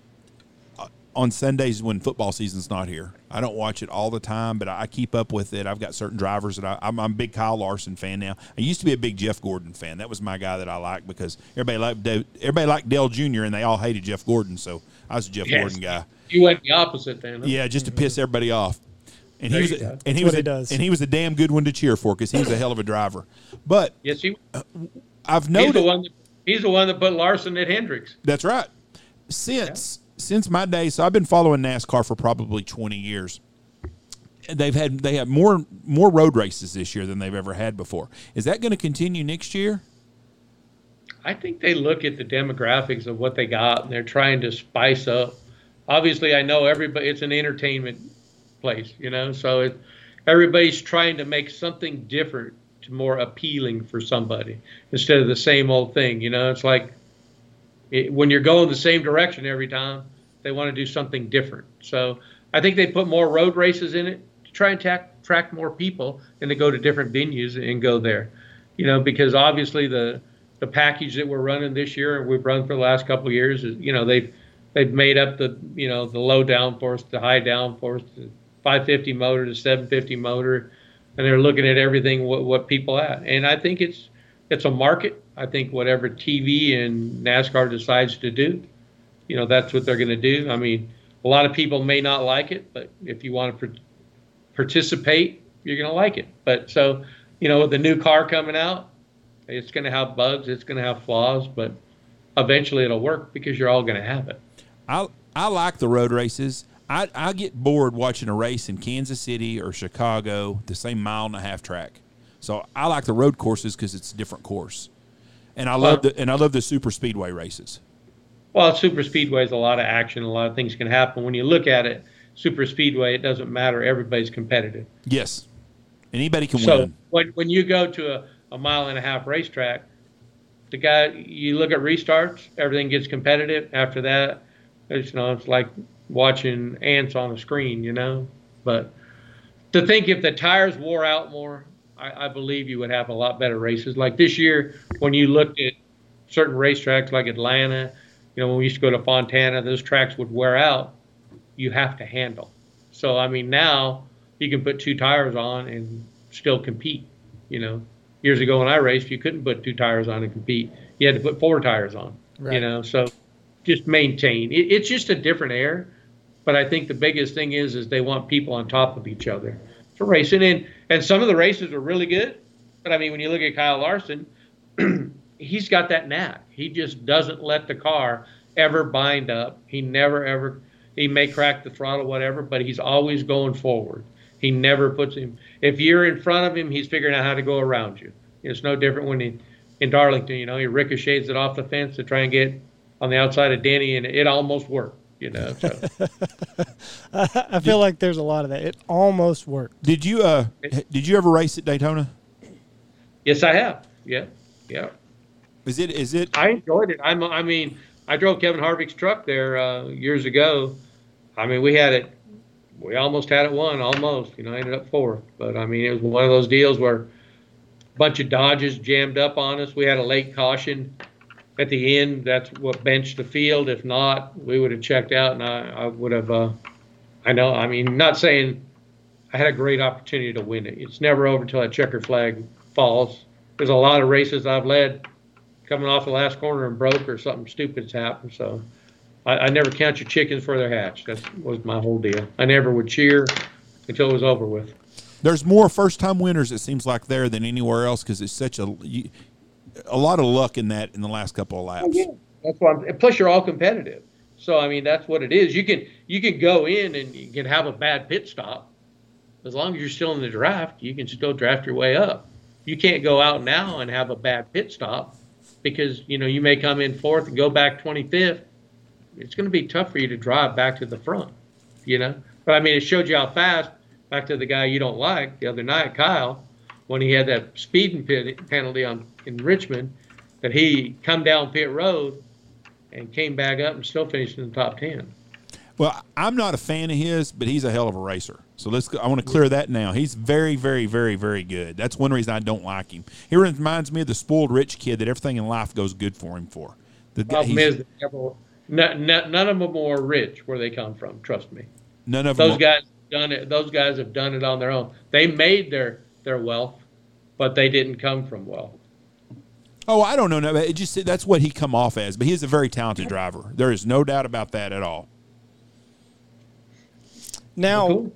on Sundays when football season's not here. I don't watch it all the time, but I keep up with it. I've got certain drivers that I'm a big Kyle Larson fan now. I used to be a big Jeff Gordon fan. That was my guy that I liked because everybody liked Dale Jr. and they all hated Jeff Gordon, so I was a Jeff Gordon guy. You went the opposite then. Huh? Yeah, just to piss everybody off. And he was a damn good one to cheer for because he was a hell of a driver. But yes, I've noticed he's the one that put Larson at Hendricks. That's right. Since my day, so I've been following NASCAR for probably 20 years. They have more road races this year than they've ever had before. Is that going to continue next year? I think they look at the demographics of what they got and they're trying to spice up. Obviously, I know everybody. It's an entertainment place, so everybody's trying to make something different, to more appealing for somebody instead of the same old thing. It's like. When you're going the same direction every time, they want to do something different. So I think they put more road races in it to try and attract more people and to go to different venues and go there. Because obviously the package that we're running this year and we've run for the last couple of years is, they've made up the low downforce, the high downforce, the 550 motor, the 750 motor, and they're looking at everything what people at. And I think it's a market. I think whatever TV and NASCAR decides to do, that's what they're going to do. A lot of people may not like it, but if you want to participate, you're going to like it. But so, with the new car coming out, it's going to have bugs, it's going to have flaws, but eventually it'll work because you're all going to have it. I like the road races. I get bored watching a race in Kansas City or Chicago, the same 1.5 mile track. So I like the road courses because it's a different course. And I love the super speedway races. Well, super speedway is a lot of action. A lot of things can happen. When you look at it, super speedway, it doesn't matter. Everybody's competitive. Yes. Anybody can win. So when you go to a 1.5 mile racetrack, you look at restarts, everything gets competitive. After that, it's like watching ants on a screen, But to think if the tires wore out more, I believe you would have a lot better races. Like this year, when you looked at certain racetracks like Atlanta, when we used to go to Fontana, those tracks would wear out. You have to handle. So, now you can put 2 tires on and still compete. Years ago when I raced, you couldn't put 2 tires on and compete. You had to put 4 tires on, right. So just maintain. It's just a different air. But I think the biggest thing is they want people on top of each other for racing. And some of the races are really good. But, when you look at Kyle Larson, he's got that knack. He just doesn't let the car ever bind up. He never, ever – he may crack the throttle, whatever, but he's always going forward. He never puts him – if you're in front of him, he's figuring out how to go around you. It's no different when in Darlington, he ricochets it off the fence to try and get on the outside of Denny, and it almost worked. You know, so I feel like there's a lot of that. It almost worked. Did you ever race at Daytona? yes, I have. Yeah, yeah. Is it? I enjoyed it. I mean, I drove Kevin Harvick's truck there years ago. I mean, we almost had it won, almost. You know, I ended up fourth. But, I mean, it was one of those deals where a bunch of Dodges jammed up on us. We had a late caution at the end. That's what benched the field. If not, we would have checked out, and I would have I mean, not saying I had a great opportunity to win it. It's never over until that checker flag falls. There's a lot of races I've led coming off the last corner and broke or something stupid's happened. So I never count your chickens before they're hatched. That was my whole deal. I never would cheer until it was over with. There's more first-time winners, it seems like, there than anywhere else because it's such a lot of luck in that in the last couple of laps. Yeah, that's why. Plus, you're all competitive. So I mean, that's what it is. You can go in and you can have a bad pit stop. As long as you're still in the draft, you can still draft your way up. You can't go out now and have a bad pit stop because you may come in fourth and go back 25th. It's going to be tough for you to drive back to the front. But I mean, it showed you how fast. Back to the guy you don't like the other night, Kyle, when he had that speeding penalty in Richmond, that he come down pit road and came back up and still finished in the top 10. Well, I'm not a fan of his, but he's a hell of a racer. So I want to clear that now. He's very, very, very, very good. That's one reason I don't like him. He reminds me of the spoiled rich kid that everything in life goes good for him for. The problem is none of them are rich where they come from. Trust me. None of them. Those guys done it. Those guys have done it on their own. They made their wealth, but they didn't come from wealth. Oh, I don't know. It just that's what he come off as. But he's a very talented driver. There is no doubt about that at all. Now,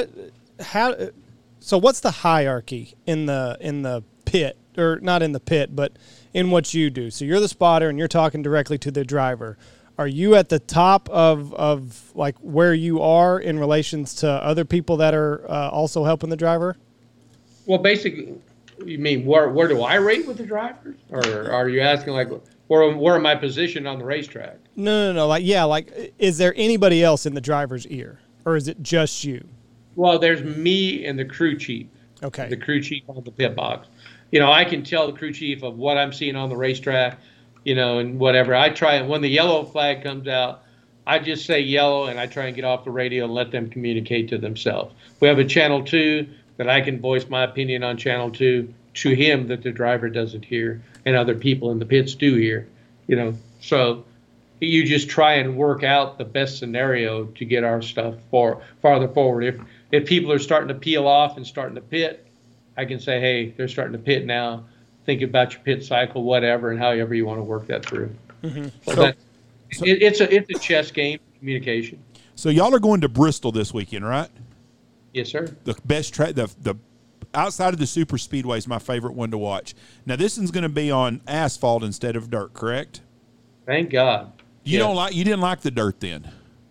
so what's the hierarchy in the pit, or not in the pit, but in what you do? So you're the spotter and you're talking directly to the driver. Are you at the top of like where you are in relations to other people that are also helping the driver? Well, basically, you mean where do I rate with the drivers, or are you asking like where am I positioned on the racetrack? No. Like is there anybody else in the driver's ear, or is it just you? Well, there's me and the crew chief. Okay. The crew chief on the pit box. I can tell the crew chief of what I'm seeing on the racetrack. And whatever. I try, when the yellow flag comes out, I just say yellow, and I try and get off the radio and let them communicate to themselves. We have a Channel 2 that I can voice my opinion on Channel 2 to him that the driver doesn't hear and other people in the pits do hear. So you just try and work out the best scenario to get our stuff farther forward. If people are starting to peel off and starting to pit, I can say, hey, they're starting to pit now. Think about your pit cycle, whatever, and however you want to work that through. Mm-hmm. It's a chess game, communication. So y'all are going to Bristol this weekend, right? Yes, sir. The best track, the outside of the super speedway is my favorite one to watch. Now this one's going to be on asphalt instead of dirt, correct? Thank God. You didn't like the dirt then?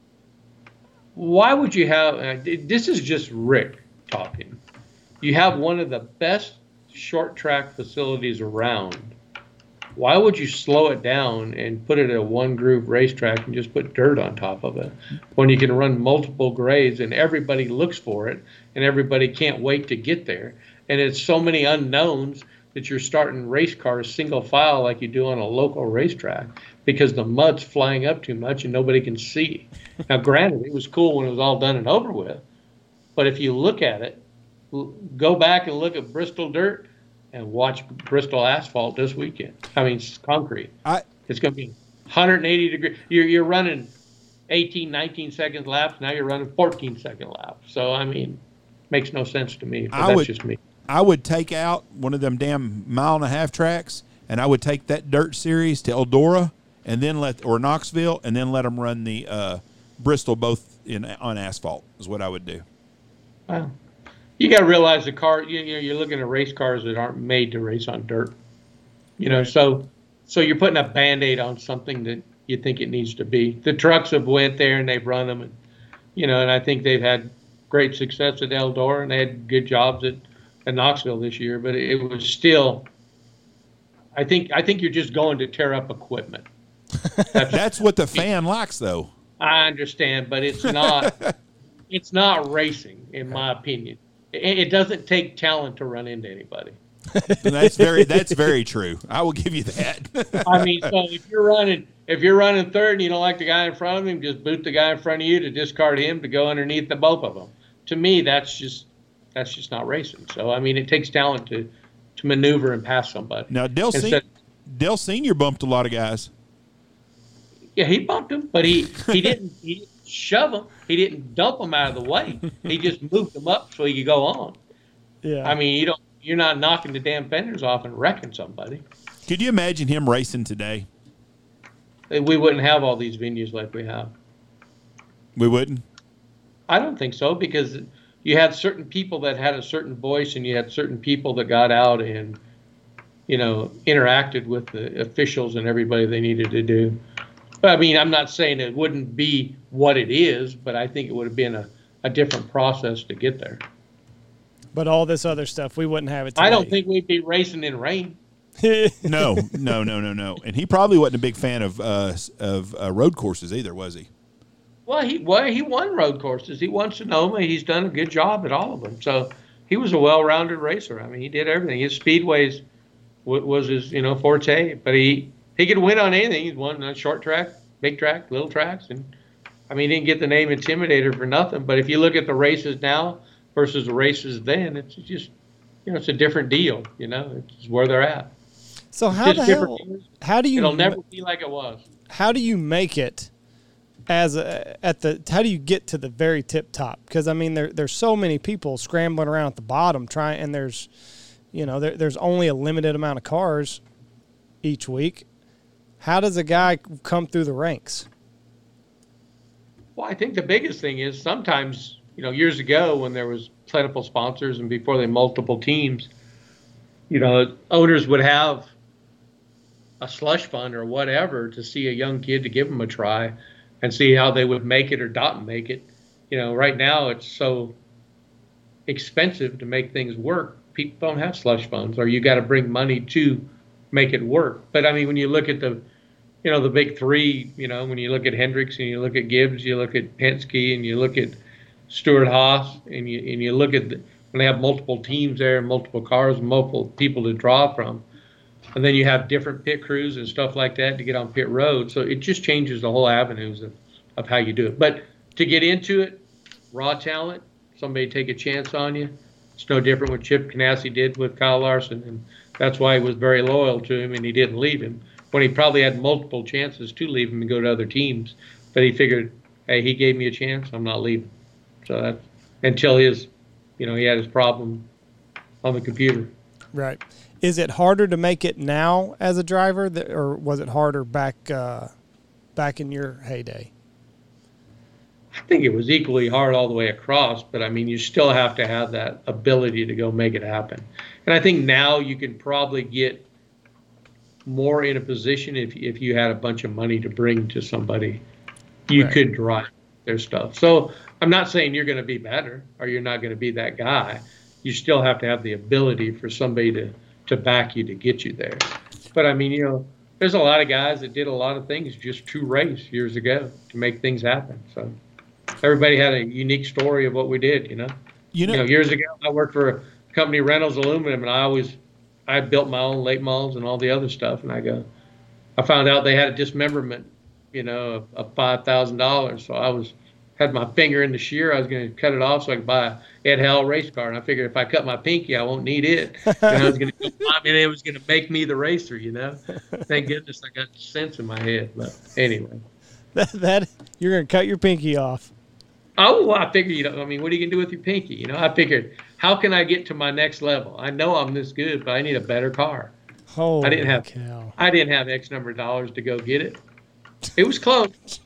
Why would you have? This is just Rick talking. You have one of the best short track facilities around. Why would you slow it down and put it at a one groove racetrack and just put dirt on top of it when you can run multiple grades and everybody looks for it and everybody can't wait to get there? And it's so many unknowns that you're starting race cars single file like you do on a local racetrack because the mud's flying up too much and nobody can see. Now granted, it was cool when it was all done and over with, but if you look at it, go back and look at Bristol dirt and watch Bristol asphalt this weekend. I mean, concrete. It's going to be 180 degrees. You're running 18, 19 second laps. Now you're running 14-second laps. So, I mean, makes no sense to me. But that's just me. I would take out one of them damn 1.5-mile tracks, and I would take that dirt series to Eldora and then or Knoxville, and then let them run the Bristol both on asphalt is what I would do. Wow. You got to realize the car. You're looking at race cars that aren't made to race on dirt. Right. So you're putting a Band-Aid on something that you think it needs to be. The trucks have went there and they've run them, and I think they've had great success at Eldora and they had good jobs at Knoxville this year. But it was still. I think you're just going to tear up equipment. That's what the fan likes, though. I understand, but it's not. It's not racing, in my opinion. It doesn't take talent to run into anybody. And that's very true. I will give you that. I mean, so if you're running third and you don't like the guy in front of him, just boot the guy in front of you to discard him to go underneath the both of them. To me, that's just not racing. So I mean, it takes talent to maneuver and pass somebody. Now Dale Senior bumped a lot of guys. Yeah, he bumped him, but he didn't shove him. He didn't dump him out of the way. He just moved them up so he could go on. Yeah. I mean, you're not knocking the damn fenders off and wrecking somebody. Could you imagine him racing today? We wouldn't have all these venues like we have. We wouldn't? I don't think so, because you had certain people that had a certain voice, and you had certain people that got out and, interacted with the officials and everybody they needed to do. But I mean, I'm not saying it wouldn't be what it is, but I think it would have been a different process to get there. But all this other stuff, we wouldn't have it today. I don't think we'd be racing in rain. No. And he probably wasn't a big fan of road courses either, was he? Well, he won road courses. He won Sonoma. He's done a good job at all of them. So he was a well-rounded racer. I mean, he did everything. His speedways was his forte, but he could win on anything. He's won on short track, big track, little tracks, and I mean, he didn't get the name Intimidator for nothing. But if you look at the races now versus the races then, it's just it's a different deal. It's where they're at. So how do you? It'll never be like it was. How do you make it how do you get to the very tip top? Because I mean, there's so many people scrambling around at the bottom trying, and there's only a limited amount of cars each week. How does a guy come through the ranks? Well, I think the biggest thing is sometimes, years ago when there was plentiful sponsors and before they multiple teams, owners would have a slush fund or whatever to see a young kid to give them a try and see how they would make it or not make it. Right now it's so expensive to make things work. People don't have slush funds, or you got to bring money to make it work. But I mean, when you look at the big three, when you look at Hendricks and you look at Gibbs, you look at Penske and you look at Stewart-Haas, and you look at when they have multiple teams there and multiple cars and multiple people to draw from. And then you have different pit crews and stuff like that to get on pit road. So it just changes the whole avenues of how you do it. But to get into it, raw talent, somebody take a chance on you. It's no different what Chip Ganassi did with Kyle Larson. And that's why he was very loyal to him and he didn't leave him, when he probably had multiple chances to leave him and go to other teams. But he figured, hey, he gave me a chance, I'm not leaving. So that, until he had his problem on the computer. Right. Is it harder to make it now as a driver, or was it harder back in your heyday? I think it was equally hard all the way across, but I mean, you still have to have that ability to go make it happen. And I think now you can probably get more in a position if you had a bunch of money to bring to somebody, you could drive their stuff. So I'm not saying you're going to be better or you're not going to be that guy. You still have to have the ability for somebody to back you to get you there. But I mean, there's a lot of guys that did a lot of things just to race years ago to make things happen. So everybody had a unique story of what we did, years ago I worked for a company, Reynolds Aluminum, and I built my own late models and all the other stuff. And I found out they had a dismemberment, of $5,000. So had my finger in the shear. I was going to cut it off so I could buy a Ed Howell race car. And I figured if I cut my pinky, I won't need it. And it was going to make me the racer, Thank goodness I got sense in my head. But anyway. That you're going to cut your pinky off. Oh, well, I figured, what are you going to do with your pinky? I figured, how can I get to my next level? I know I'm this good, but I need a better car. Holy I didn't have X number of dollars to go get it. It was close.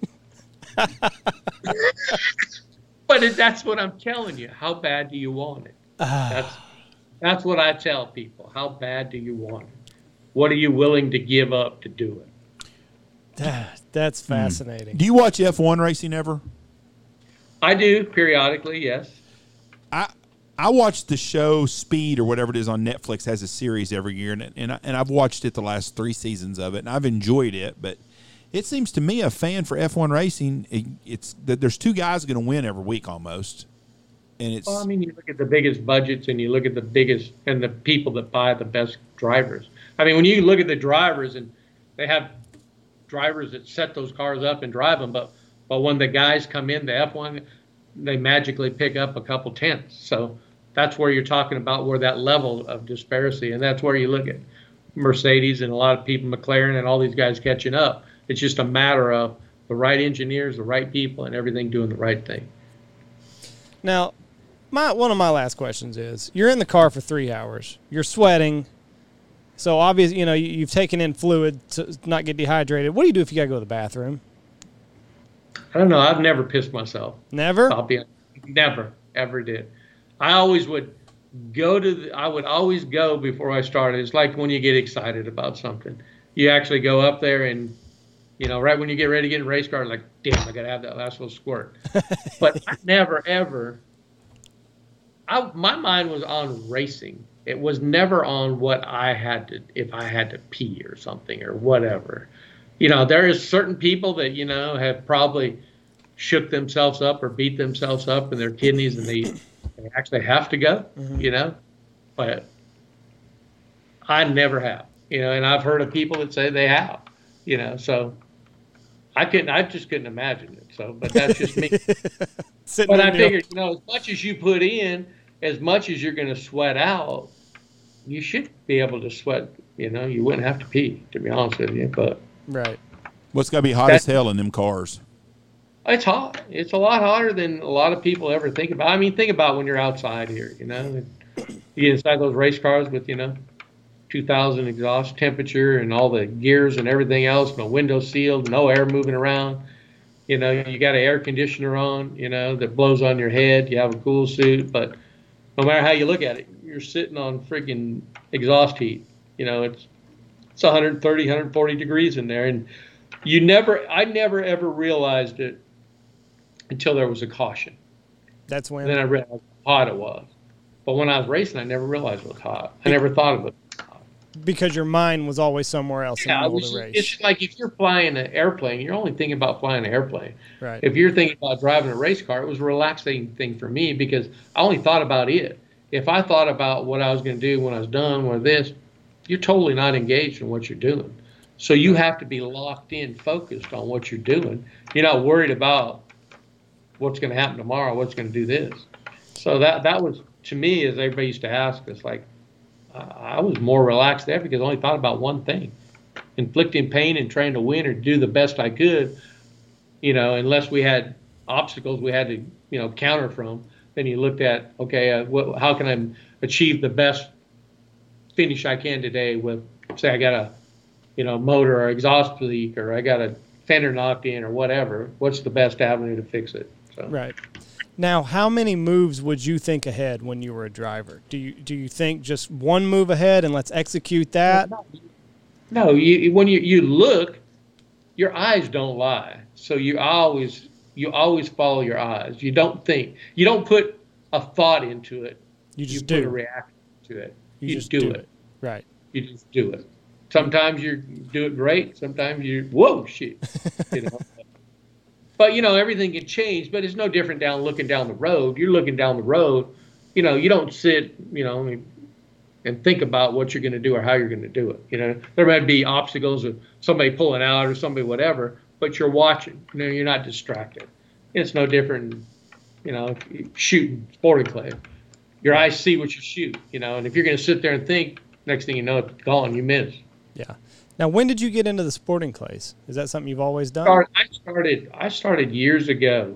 But that's what I'm telling you. How bad do you want it? That's what I tell people. How bad do you want it? What are you willing to give up to do it? That's fascinating. Do you watch F1 racing ever? I do, periodically, yes. I watch the show Speed or whatever it is on Netflix, has a series every year, and I've watched it the last 3 seasons of it, and I've enjoyed it. But It seems to me, a fan for F1 racing, it's that there's two guys going to win every week almost, and it's. Well, I mean, you look at the biggest budgets, and you look at the biggest and the people that buy the best drivers. I mean, when you look at the drivers, and they have drivers that set those cars up and drive them, but when the guys come in the F1, they magically pick up a couple tenths. So that's where you're talking about where that level of disparity, and that's where you look at Mercedes and a lot of people, McLaren and all these guys catching up. It's just a matter of the right engineers, the right people, and everything doing the right thing. Now, one of my last questions is, you're in the car for 3 hours. You're sweating. So, obviously, you've taken in fluid to not get dehydrated. What do you do if you got to go to the bathroom? I don't know. I've never pissed myself. Never? Never, ever did. I always would I would always go before I started. It's like when you get excited about something. You actually go up there and, right when you get ready to get in a race car, like, damn, I got to have that last little squirt. But I never, ever, my mind was on racing. It was never on what if I had to pee or something or whatever. There is certain people that, have probably shook themselves up or beat themselves up in their kidneys, and they actually have to go, but I never have, and I've heard of people that say they have, so I just couldn't imagine it. So, but that's just me. But I figured, as much as you put in, as much as you're going to sweat out, you should be able to sweat, you wouldn't have to pee, to be honest with you, but. Right. What's got to be hot as hell in them cars? It's hot. It's a lot hotter than a lot of people ever think about. I mean, think about when you're outside here, you get inside those race cars with, 2,000 exhaust temperature and all the gears and everything else, no window sealed, no air moving around. You got an air conditioner on, that blows on your head. You have a cool suit, but no matter how you look at it, you're sitting on freaking exhaust heat. It's 130, 140 degrees in there. And I never ever realized it until there was a caution. That's when. Then I realized how hot it was. But when I was racing, I never realized it was hot. I never thought of it. Because your mind was always somewhere else in the middle of the race. It's like if you're flying an airplane, you're only thinking about flying an airplane. Right. If you're thinking about driving a race car, it was a relaxing thing for me because I only thought about it. If I thought about what I was going to do when I was done with this, you're totally not engaged in what you're doing. So you have to be locked in, focused on what you're doing. You're not worried about what's going to happen tomorrow, what's going to do this. So that was, to me, as everybody used to ask us, like, I was more relaxed there because I only thought about one thing, inflicting pain and trying to win or do the best I could, unless we had obstacles we had to, counter from. Then you looked at, okay, how can I achieve the best finish I can today with, say, I got a, motor or exhaust leak, or I got a fender knocked in or whatever. What's the best avenue to fix it? So. Right. Now, how many moves would you think ahead when you were a driver? Do you think just one move ahead and let's execute that? No, when you look, your eyes don't lie. So you always follow your eyes. You don't think. You don't put a thought into it. You just put a reaction to it. You just do it. Right. You just do it. Sometimes you do it great. Sometimes whoa, shit. But, everything can change, but it's no different looking down the road. You're looking down the road, you don't sit, and think about what you're going to do or how you're going to do it. There might be obstacles of somebody pulling out or somebody whatever, but you're watching. You're not distracted. It's no different, shooting sporting clay. Your eyes see what you shoot, and if you're going to sit there and think, next thing you know, it's gone, you miss. Yeah. Now, when did you get into the sporting clays? Is that something you've always done? I started years ago.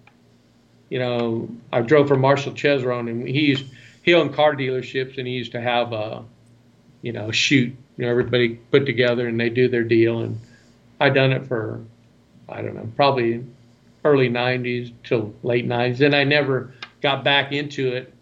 I drove for Marshall Chesron, and he owned car dealerships, and he used to have a shoot. Everybody put together and they do their deal, and I done it for, I don't know, probably early '90s till late '90s. Then I never got back into it.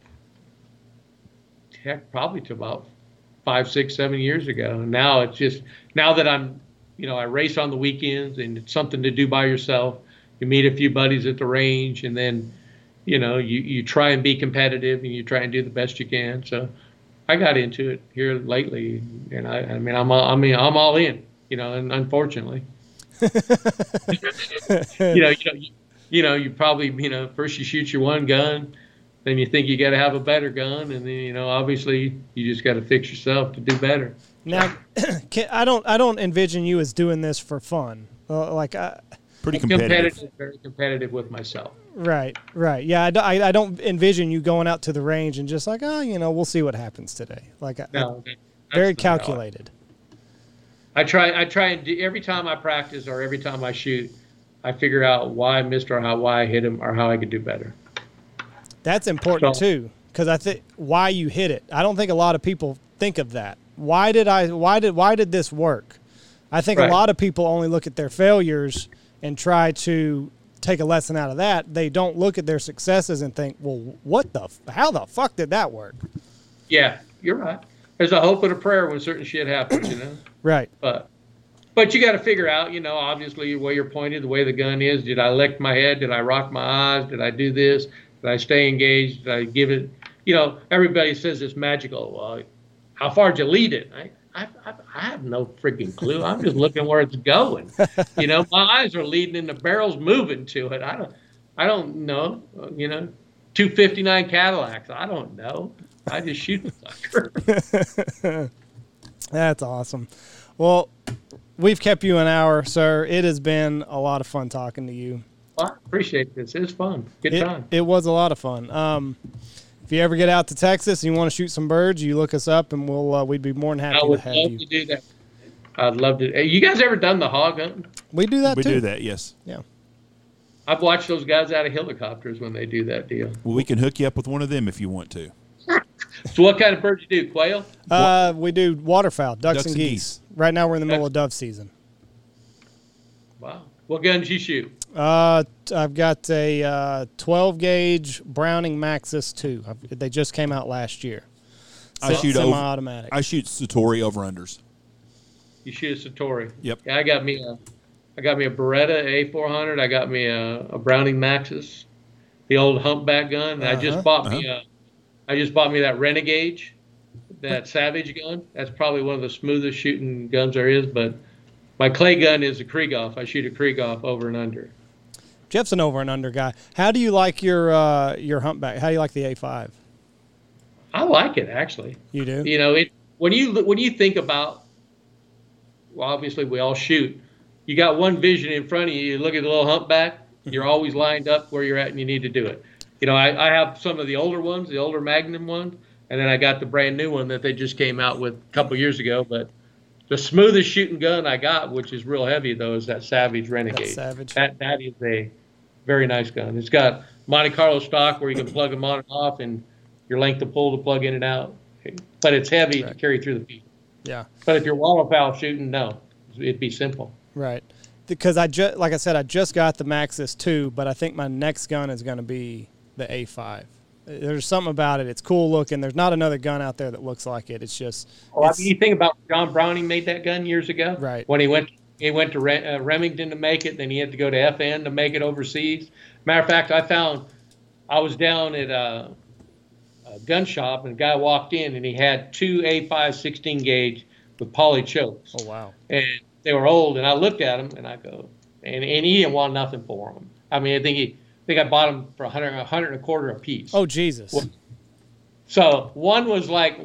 Heck, probably to about 5, 6, 7 years ago. And now it's just, now that I'm, I race on the weekends and it's something to do by yourself. You meet a few buddies at the range, and then, you try and be competitive and you try and do the best you can. So I got into it here lately, and I'm all in, and unfortunately. You probably, first you shoot your one gun, then you think you got to have a better gun, and then, obviously you just got to fix yourself to do better. Now, I don't envision you as doing this for fun. Pretty competitive. Very competitive with myself. Right. Yeah, I don't envision you going out to the range and just like, we'll see what happens today. No, very calculated. I try and do, every time I practice or every time I shoot, I figure out why I missed or why I hit him or how I could do better. That's important too, because I think why you hit it. I don't think a lot of people think of that. Why did this work? I think a lot of people only look at their failures and try to take a lesson out of that. They don't look at their successes and think, well, how the fuck did that work? Yeah, you're right. There's a hope and a prayer when certain shit happens, Right. But you got to figure out, obviously the way you're pointed, the way the gun is. Did I lift my head? Did I rock my eyes? Did I do this? Did I stay engaged? Did I give it? Everybody says it's magical. How far did you lead it? I have no freaking clue. I'm just looking where it's going. My eyes are leading and the barrel's moving to it. I don't know. 259 Cadillacs. I don't know. I just shoot the sucker. That's awesome. Well, we've kept you an hour, sir. It has been a lot of fun talking to you. Well, I appreciate this. It was fun. Good time. It was a lot of fun. If you ever get out to Texas and you want to shoot some birds, you look us up, and we'd be more than happy to have you. I would love to do that. I'd love to. Hey, you guys ever done the hog hunting? We do that too. We do that, yes. Yeah. I've watched those guys out of helicopters when they do that deal. Well, we can hook you up with one of them if you want to. So what kind of birds you do? Quail? We do waterfowl, ducks and geese. Right now we're in the middle of dove season. Wow. What guns you shoot? I've got a 12-gauge Browning Maxus 2. They just came out last year. I shoot semi-automatic. I shoot Satori over-unders. You shoot a Satori? Yep. Yeah, I got me a Beretta A400. I got me a Browning Maxus, the old humpback gun. I just bought me that Renegade, that Savage gun. That's probably one of the smoothest shooting guns there is. But my clay gun is a Krieghoff. I shoot a Krieghoff over and under. Jeff's an over and under guy. How do you like your humpback? How do you like the A5? I like it, actually. You do? When you think about, well, obviously we all shoot. You got one vision in front of you. You look at the little humpback. You're always lined up where you're at, and you need to do it. I have some of the older ones, the older Magnum ones, and then I got the brand new one that they just came out with a couple years ago. But the smoothest shooting gun I got, which is real heavy though, is that Savage Renegade. Savage. That is a very nice gun. It's got Monte Carlo stock where you can plug them on and off, and your length of pull to plug in and out. But it's heavy to carry through the field. Yeah. But if you're waterfowl shooting, no, it'd be simple. Right. Because like I said, I just got the Maxus 2, but I think my next gun is going to be the A5. There's something about it. It's cool looking. There's not another gun out there that looks like it. It's just. Well, you think about John Browning made that gun years ago, right? When he went to Remington to make it, then he had to go to FN to make it overseas. Matter of fact, I was down at a gun shop, and a guy walked in, and he had two A5 16 gauge with poly chokes. Oh wow! And they were old, and I looked at them, and I go, and he didn't want nothing for them. I mean, I think I bought them for $100 a piece. Oh Jesus! Well, so one was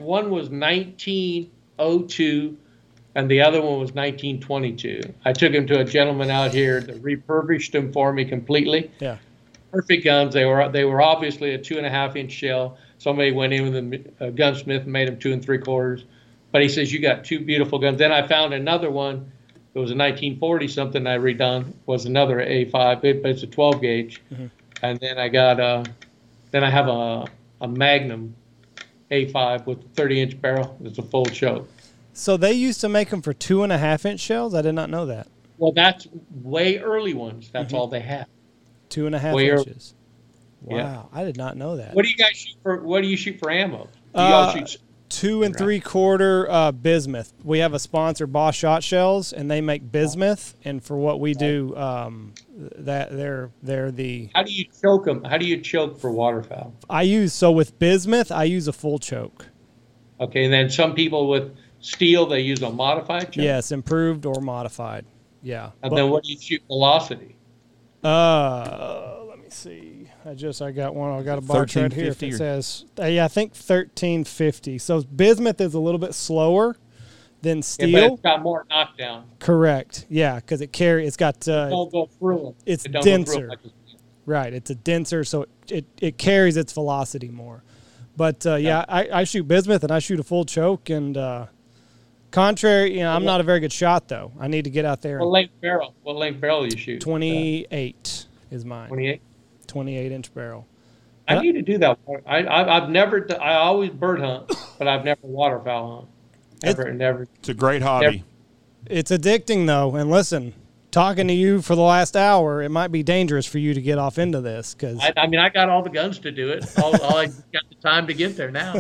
1902, and the other one was 1922. I took them to a gentleman out here that refurbished them for me completely. Yeah. Perfect guns. They were obviously a 2.5-inch shell. Somebody went in with a gunsmith and made them 2 3/4. But he says, you got two beautiful guns. Then I found another one. It was a 1940 something I redone. Was another A5, but it's a 12 gauge. Mm-hmm. And then I have a Magnum A5 with a 30-inch barrel. It's a full choke. So they used to make them for 2.5-inch shells? I did not know that. Well, that's way early ones. That's all they had. 2.5 inches. Wow, yeah. I did not know that. What do you guys shoot for? What do you shoot for ammo? Do you all shoot 2 3/4 bismuth. We have a sponsor, Boss Shot Shells, and they make bismuth. And for what we do, they're the. How do you choke them? How do you choke for waterfowl? With bismuth, I use a full choke. Okay, and then some people with steel, they use a modified choke. Yes, improved or modified. Yeah. And then what do you shoot velocity? Let me see. I got one. I got a box right here. If it says, I think 1350. So bismuth is a little bit slower than steel. Yeah, but it's got more knockdown. Correct. Yeah, because it's got. Don't go through it. It's denser. Right. It's a denser, so it carries its velocity more. But I shoot bismuth and I shoot a full choke and. Contrary, I'm not a very good shot though. I need to get out there. What length barrel you shoot? 28 is mine. 28. 28-inch barrel. I need to do that. I've never. I always bird hunt, but I've never waterfowl hunt. Never. It's a great hobby. It's addicting though, and listen, talking to you for the last hour, it might be dangerous for you to get off into this because. I mean, I got all the guns to do it. All I got the time to get there now.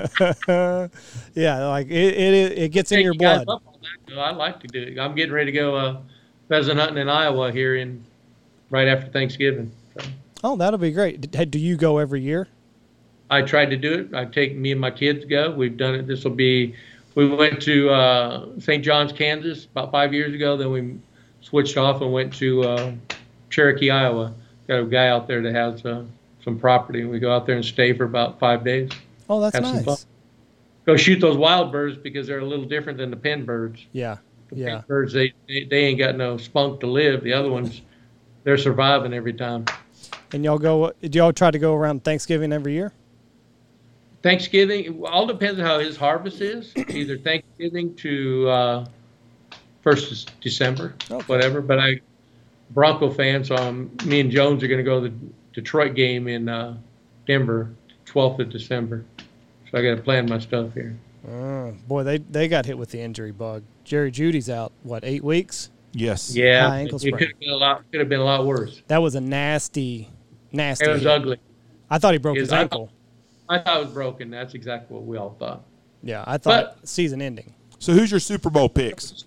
Yeah, like it gets in your blood. Up on that, I like to do it. I'm getting ready to go pheasant hunting in Iowa here right after Thanksgiving. So. Oh, that'll be great. Do you go every year? I tried to do it. I take me and my kids go. We've done it. We went to St. John's, Kansas about 5 years ago. Then we switched off and went to Cherokee, Iowa. Got a guy out there that has some property. We go out there and stay for about 5 days. Oh, that's have nice. Some fun. Go shoot those wild birds because they're a little different than the pen birds. Yeah, the pen birds, they ain't got no spunk to live. The other ones, they're surviving every time. And do y'all try to go around Thanksgiving every year? Thanksgiving, all depends on how his harvest is. Either Thanksgiving to 1st of December, whatever. But Bronco fan, so me and Jones are going to go to the Detroit game in Denver, 12th of December. So I got to plan my stuff here. Boy, they got hit with the injury bug. Jerry Judy's out, 8 weeks? Yes. Yeah, high ankle sprain. It could have been a lot worse. That was a nasty It was hit. ugly. I thought he broke his ankle. I thought it was broken. That's exactly what we all thought. Yeah, I thought season ending. So who's your Super Bowl picks?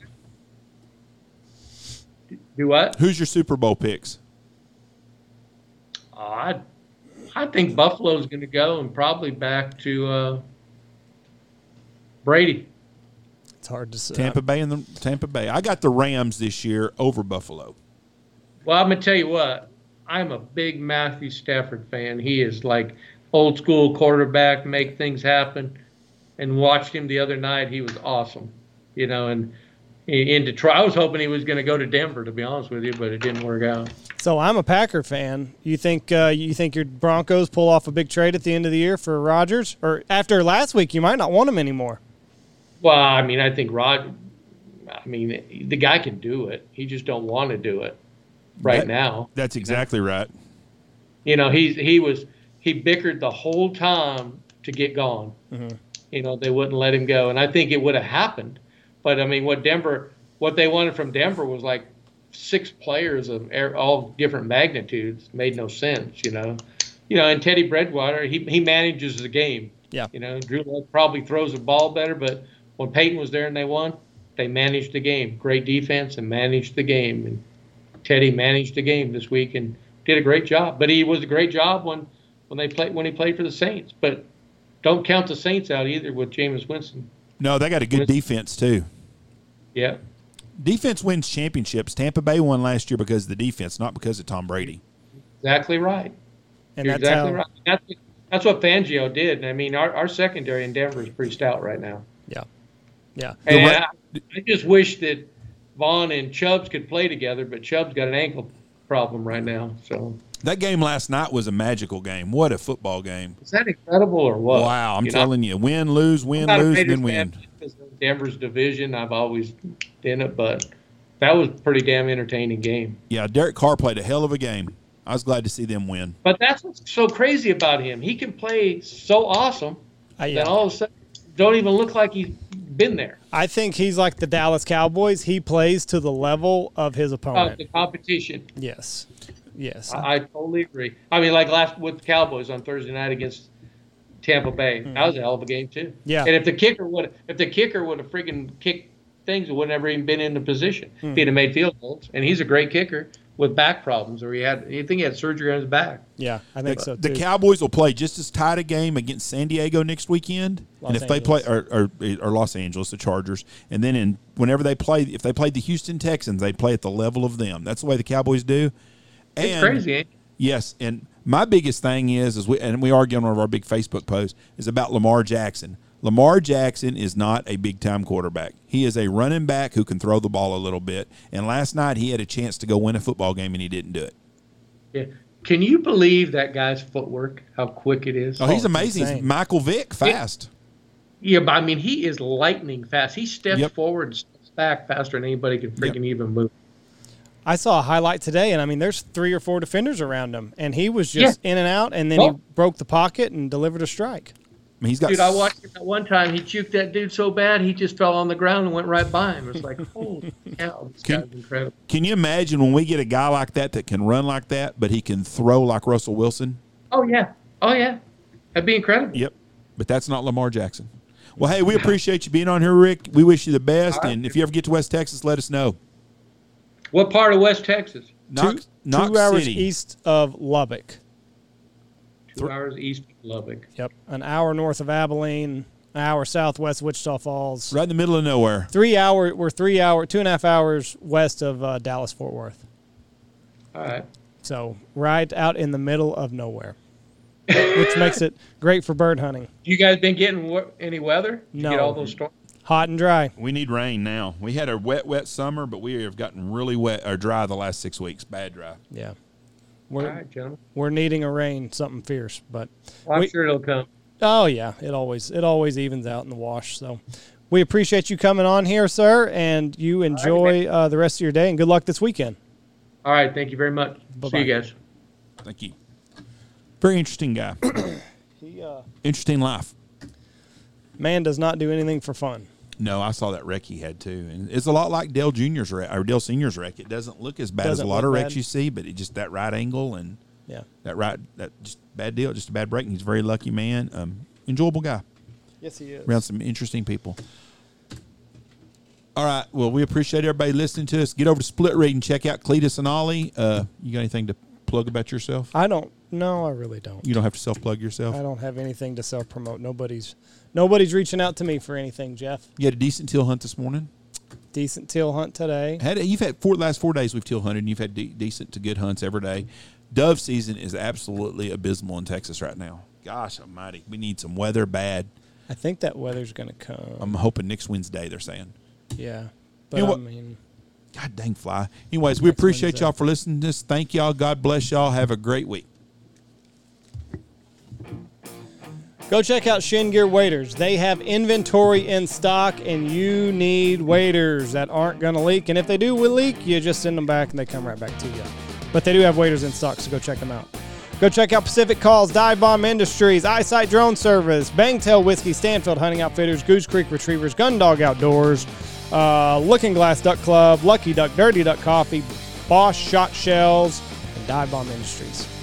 Do what? Who's your Super Bowl picks? I think Buffalo's going to go and probably back to Brady. It's hard to say. Tampa Bay. I got the Rams this year over Buffalo. Well, I'm going to tell you what. I'm a big Matthew Stafford fan. He is like old school quarterback, make things happen. And watched him the other night. He was awesome. And in Detroit, I was hoping he was going to go to Denver, to be honest with you, but it didn't work out. So I'm a Packer fan. You think your Broncos pull off a big trade at the end of the year for Rodgers? Or after last week, you might not want him anymore. Well, I mean, I think the guy can do it. He just don't want to do it now. That's exactly right. He bickered the whole time to get gone. Mm-hmm. They wouldn't let him go, and I think it would have happened. But I mean, what they wanted from Denver was like 6 players of all different magnitudes. Made no sense, And Teddy Bridgewater, he manages the game. Yeah. Drew Lock probably throws the ball better, but when Peyton was there and they won, they managed the game. Great defense and managed the game. And Teddy managed the game this week and did a great job. But he was a great job when he played for the Saints. But don't count the Saints out either with Jameis Winston. No, they got a good defense too. Yeah. Defense wins championships. Tampa Bay won last year because of the defense, not because of Tom Brady. Exactly right. And You're exactly right. That's what Fangio did. I mean, our secondary in Denver is pretty stout right now. Yeah. Yeah. And I just wish that Vaughn and Chubbs could play together, but Chubbs got an ankle problem right now. So that game last night was a magical game. What a football game. Is that incredible or what? Wow, I'm telling you. Win, lose, then win. Denver's division, I've always been it, but that was a pretty damn entertaining game. Yeah, Derek Carr played a hell of a game. I was glad to see them win. But that's what's so crazy about him. He can play so awesome that all of a sudden don't even look like he's been there. I think he's like the Dallas Cowboys. He plays to the level of his opponent. The competition. Yes. I totally agree. I mean, like with the Cowboys on Thursday night against Tampa Bay. That was a hell of a game too. Yeah. And if the kicker would have freaking kicked things, it would never even been in the position. If he'd have made field goals. And he's a great kicker. with back problems, or I think he had surgery on his back. Yeah, I think so too. The Cowboys will play just as tight a game against San Diego next weekend, and if they play or Los Angeles, the Chargers, and then whenever they play, if they played the Houston Texans, they play at the level of them. That's the way the Cowboys do. And, it's crazy, ain't it? Yes, and my biggest thing is we argue on one of our big Facebook posts is about Lamar Jackson. Lamar Jackson is not a big-time quarterback. He is a running back who can throw the ball a little bit. And last night he had a chance to go win a football game, and he didn't do it. Yeah. Can you believe that guy's footwork, how quick it is? Oh, he's amazing. He's Michael Vick fast. Yeah, but I mean, he is lightning fast. He steps forward and steps back faster than anybody can freaking even move. I saw a highlight today, and I mean, there's 3 or 4 defenders around him, and he was just in and out, and then he broke the pocket and delivered a strike. I mean, he's got. Dude, I watched it that one time. He juked that dude so bad he just fell on the ground and went right by him. It's like, holy cow, this guy's incredible. Can you imagine when we get a guy like that can run like that, but he can throw like Russell Wilson? Oh yeah, that'd be incredible. Yep, but that's not Lamar Jackson. Well, hey, we appreciate you being on here, Rick. We wish you the best, and if you ever get to West Texas, let us know. What part of West Texas? Knox 2 hours City. east of Lubbock. 2 hours east of Lubbock. Yep, an hour north of Abilene, an hour southwest of Wichita Falls. Right in the middle of nowhere. 2.5 hours west of Dallas-Fort Worth. All right. So right out in the middle of nowhere, which makes it great for bird hunting. You guys been getting any weather? Did No. you get all those storms? Hot and dry. We need rain now. We had a wet summer, but we have gotten really wet or dry the last 6 weeks. Bad dry. Yeah. All right, gentlemen. We're needing a rain, something fierce, but Well, I'm sure it'll come. Oh yeah, it always evens out in the wash. So we appreciate you coming on here, sir, and you enjoy the rest of your day, and good luck this weekend. All right, thank you very much. Bye-bye. See you guys. Thank you. Very interesting guy. Interesting life. Man does not do anything for fun. No, I saw that wreck he had too, and it's a lot like Dale Jr.'s wreck or Dale Sr.'s wreck. It doesn't look as bad as a lot of wrecks you see, but it just that right angle and that just bad deal, just a bad break. And he's a very lucky man, enjoyable guy. Yes, he is. Around some interesting people. All right, well, we appreciate everybody listening to us. Get over to Split Read and check out Cletus and Ollie. You got anything to plug about yourself? I don't. No, I really don't. You don't have to self-plug yourself? I don't have anything to self-promote. Nobody's reaching out to me for anything, Jeff. You had a decent teal hunt this morning? Decent teal hunt today. You've had last 4 days we've teal hunted, and you've had decent to good hunts every day. Dove season is absolutely abysmal in Texas right now. Gosh almighty. We need some weather bad. I think that weather's going to come. I'm hoping next Wednesday, they're saying. Yeah. But You know what? I mean, God dang fly. Anyways, we appreciate y'all for listening to this. Thank y'all. God bless y'all. Have a great week. go check out Shin Gear Waders. They have inventory in stock, and you need waders that aren't going to leak. And if they do leak, you just send them back, and they come right back to you. But they do have waders in stock, so go check them out. Go check out Pacific Calls, Dive Bomb Industries, Eyesight Drone Service, Bangtail Whiskey, Stanfield Hunting Outfitters, Goose Creek Retrievers, Gundog Outdoors, Looking Glass Duck Club, Lucky Duck, Dirty Duck Coffee, Bosch Shot Shells, and Dive Bomb Industries.